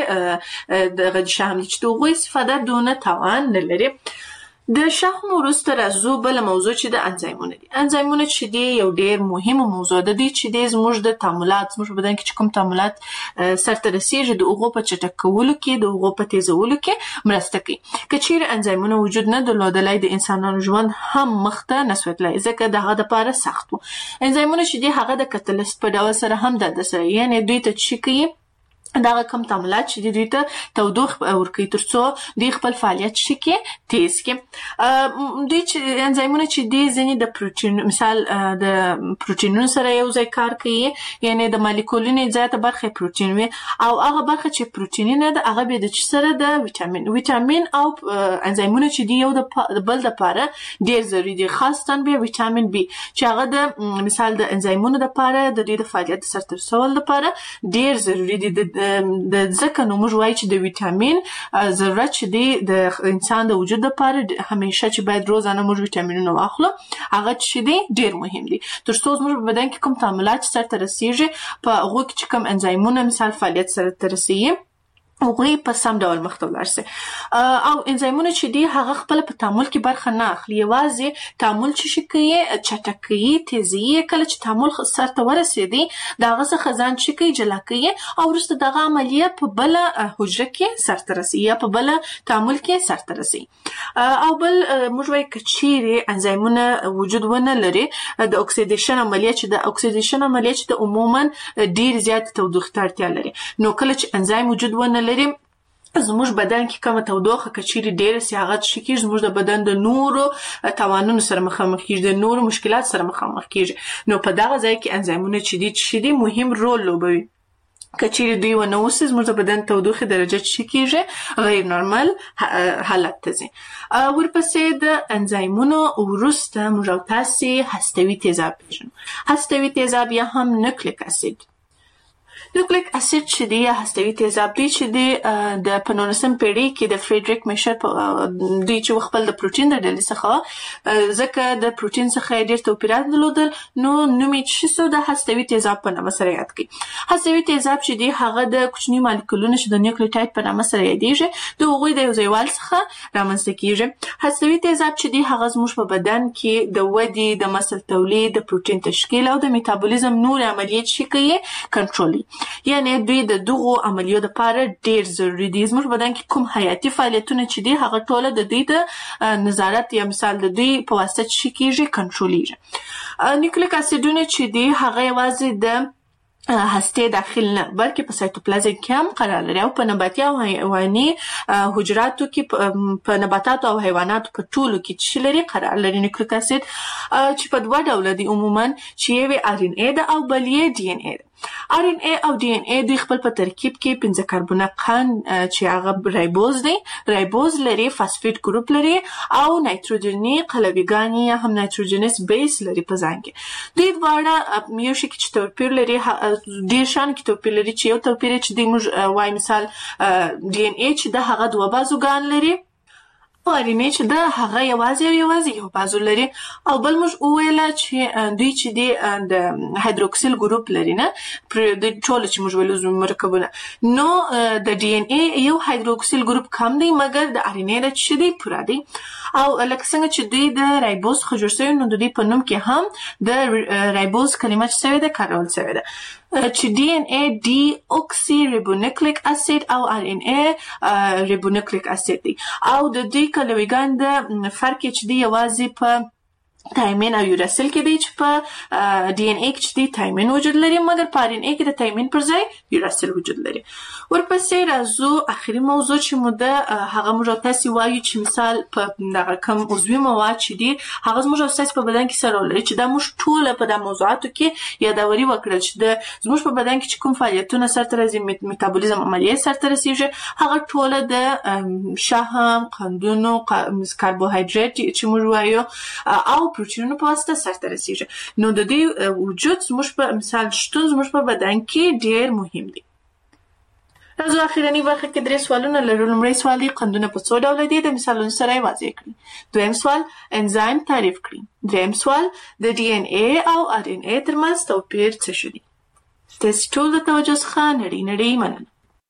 دغه شحم چې د هغوی استفاده دونه توان نه لري. د شحم وروسته راځو بله موضوع چې د انزایمونه دي. انزایمونه چې دي یو ډېر مهمه موضوع ده. دوی چې دي زموږ د تعاملات زموږ په بدن کې چې کوم تعاملات سرته رسېږي د هغو په چټک کولو کې د هغو په تیزولو کې مرسته کوي. که چیرې انزایمونه وجود نه درلودلی د انسانانو ژوند هم مخته نه سو تللی ځکه د هغه دپاره سخت و. انزایمونه چې دي هغه د کتلیست په ډول سره هم د سره یعنې دوی ته څه کوي دغه کم تعاملات چې دوی ته تودوخه ورکوي تر څو دوی خپل فعالیت شي کې تیز کړي. دوی چې انزایمونه چې دي ځینې د پروټین مثال د پروټینونو سره یو ځای کار کوي یعنې د مالیکولونو زیاته برخه پروټین وي او هغه برخه چې پروټین نه ده هغه به د چې سره د ویټامین ویټامین او انزایمونه چې دي یو د بل دپاره ډېر ضروري دي خاصتاً به ویټامین بي چې هغه د مثال د انزایمونو دپاره د دوی د فعالیت د سرته رسولو دپاره ډېر ضروري دي. د ځکه نو موږ وایو چې د ویټامین ضرورت چې دی د انسان د وجود لپاره همیشه چې باید روزانه موږ ویټامینونه واخلو هغه چې دی ډېر مهم دي تر څو زموږ په بدن کې کوم تعاملات سرته رسېږي په هغو کې چې کوم انزایمونه مثال فعالیت سرته رسېږي هغوی په سم ډول مخته ولاړ سي. او انزایمونه چې دي هغه خپل په تعامل کې برخه نه اخلي یوازې تعامل چې شي کوي چټکوي تیزوي. کله چې تعامل سرته ورسېدي د هغه څخه ځان چې کوي جلا کوي او وروسته دغه عملیه په بله حجره کې سرته رسي یا په بله تعامل کې سرته رسي. او بل موږ وایو که چیرې انزایمونه وجود ونه لري د اکسیدیشن عملیه چې د اکسیدیشن عملیه چې د عموما ډېر زیات تودوخې ته اړتیا لري نو کله چې انزایم وجود ونه لري زموږ بدن کې کومه تودوخه که چیرې ډېره سي هغه څه کېږي زموږ د بدن د نورو توانونو سره مخامخ کېږي د نورو مشکلاتو سره مخامخ کېږي نو په دغه ځای کې انزایمونه چې دي چې دي مهم رول لوبوي. که چیرې دوی ونه اوسي زموږ د بدن تودوخې درجه چې کېږي غیر نارمل حالت ته ځي. ورپسې د انزایمونو وروسته موږ او تاسې هستوي تیزاب پېژنو. هستوي تیزاب یا هم نیوکلیک اسید. نیوکلیک اسید چې دی یا هستوي تیزاب دی چې دی د په نولسمه پېړۍ کې د فریډریک میشر دوی چې خپل د پروټین د ډلې څخه ځکه د پروټین څخه ډېر توپیرات درلودل نو نوم یې څه شو د هستوي تیزاب په نامه سره یاد کړي. هستوي تیزاب چې دی هغه د کوچني مالیکولونو چې د نیوکلیوټاید په نامه سره یادېږي د هغوی د یو ځایوالي څخه رامنځته کېږي. هستوي تیزاب چې دی هغه زموږ په بدن کې د ودې د مسل تولید د پروټین تشکیل او د میتابولیزم نور عملیات چې کوي کنټرولوي یعنی دوی د دغو عملیو دپاره ډېر ضروري دي. زموږ بدن کې کوم حیاتي فعالیتونه چې دي هغه ټوله د دوی د نظارت یا مثال د دوی په واسطه چې کېږي کنټرولېږي. نیوکلیک اسیدونه چې دي هغه یوازې د هستې داخل نه بلکې په سایتوپلازم کې هم قرار لري او په نباتي او حیواني حجراتو کې په نباتاتو او حیواناتو په ټولو کې چې لري قرار لري. نیوکلیک اسید چې په دوه ډوله دي عموما چې یو آر ان اے ده او بل یې ډي ان اے ده. آر ان اے او ډي ان اے دوی خپل په ترکیب کې پنځه کاربونه قند چې هغه رایبوز دی رایبوز لري فاسفیټ ګروپ لري او نایتروجني قلویګانې یا هم نایتروجنس بیس لري په ځان کې. دوی دواړه یو شي کې چې توپیر لري ډېر شان کې توپیر لري چې یو توپیر چې دوی موږ وایي مثال ډي ان اے چې د هغه دوه بازوګان لري او آر ان اے چې د هغه یوازې او یوازې یو بازو لري او بل موږ وویله چې دوی چې دی د هایدروکسیل ګروپ لري نه د ټولو چې موږ ویلو مرکبونه نو د ډي ان اے یو هایدروکسیل ګروپ کم دی مګر د آر ان اے چې دی پوره دی او لکه څنګه چې دوی د رایبوز څخه جوړ شوي نو د دوی په نوم کې هم د رایبوز کلمه چې شوې ده کارول شوې ده چې ډي ان اے ډي اوکسي ریبونیوکلیک اسید او آر ان اے ریبونیوکلیک اسید دی او د دوی کلویګان د فرق چې دی یوازې په تایمین او یوراسیل کې دی چې په ډي ان اي کې چې تایمین وجود لري، مګر په ار ان اي کې د تایمین پر ځای یوراسیل وجود لري. ورپسې راځو اخري موضوع چې مو د هغه موږ تاسو وایو چې مثال په دغه کم عضوي مواد چې دي هغه موږ تاسو په بدن کې سره لري چې دا موږ ټول په د موضوعاتو کې یادوري وکړل چې د زموږ په بدن کې چې کوم فعالیتونه سرته راځي، میتابولیزم عملیه سرته رسیږي، هغه ټول د شحم، قندونو، کاربوهایډریټ چې موږ وایو او پروتینونو په واسطه سرته رسیږي. نو د دې وجود زموږ په مثال شتون زموږ په بدن کې ډېر مهم دی. راځو اخیرنی برخه کې درې سوالونه لرو. لومړی سوال دی قندونه په څو ډوله دي، د مثالونو سره یې واضح کړئ. دویم سوال انزایم تعریف کړئ. دریم سوال د ډي ان اي او ار ان اي ترمنځ توپیر څه شو دی. تاسو ټول د توجه څخه نړۍ نړۍ مننه.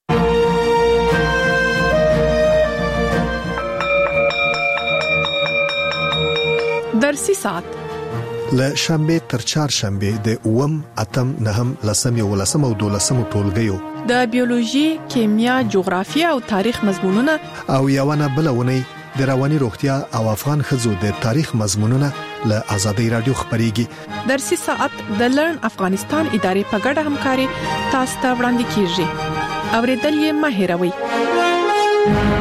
درسي ساعت له شنبه تر چهارشنبه د اووم، اتم، نهم، لسم، یولسم او دولسم ټولګیو د بیولوژي، کیمیا، جغرافیه او تاریخ مضمونونه او یوونه بلونه د رواني روغتیا او افغان ښځو د تاریخ مضمونونه له آزادۍ رادیو خبريږي. درسي ساعت د لرن افغانستان ادارې په ګډه همکاري تاسو ته وړاندې کیږي. اوریدل یې مه هېروئ.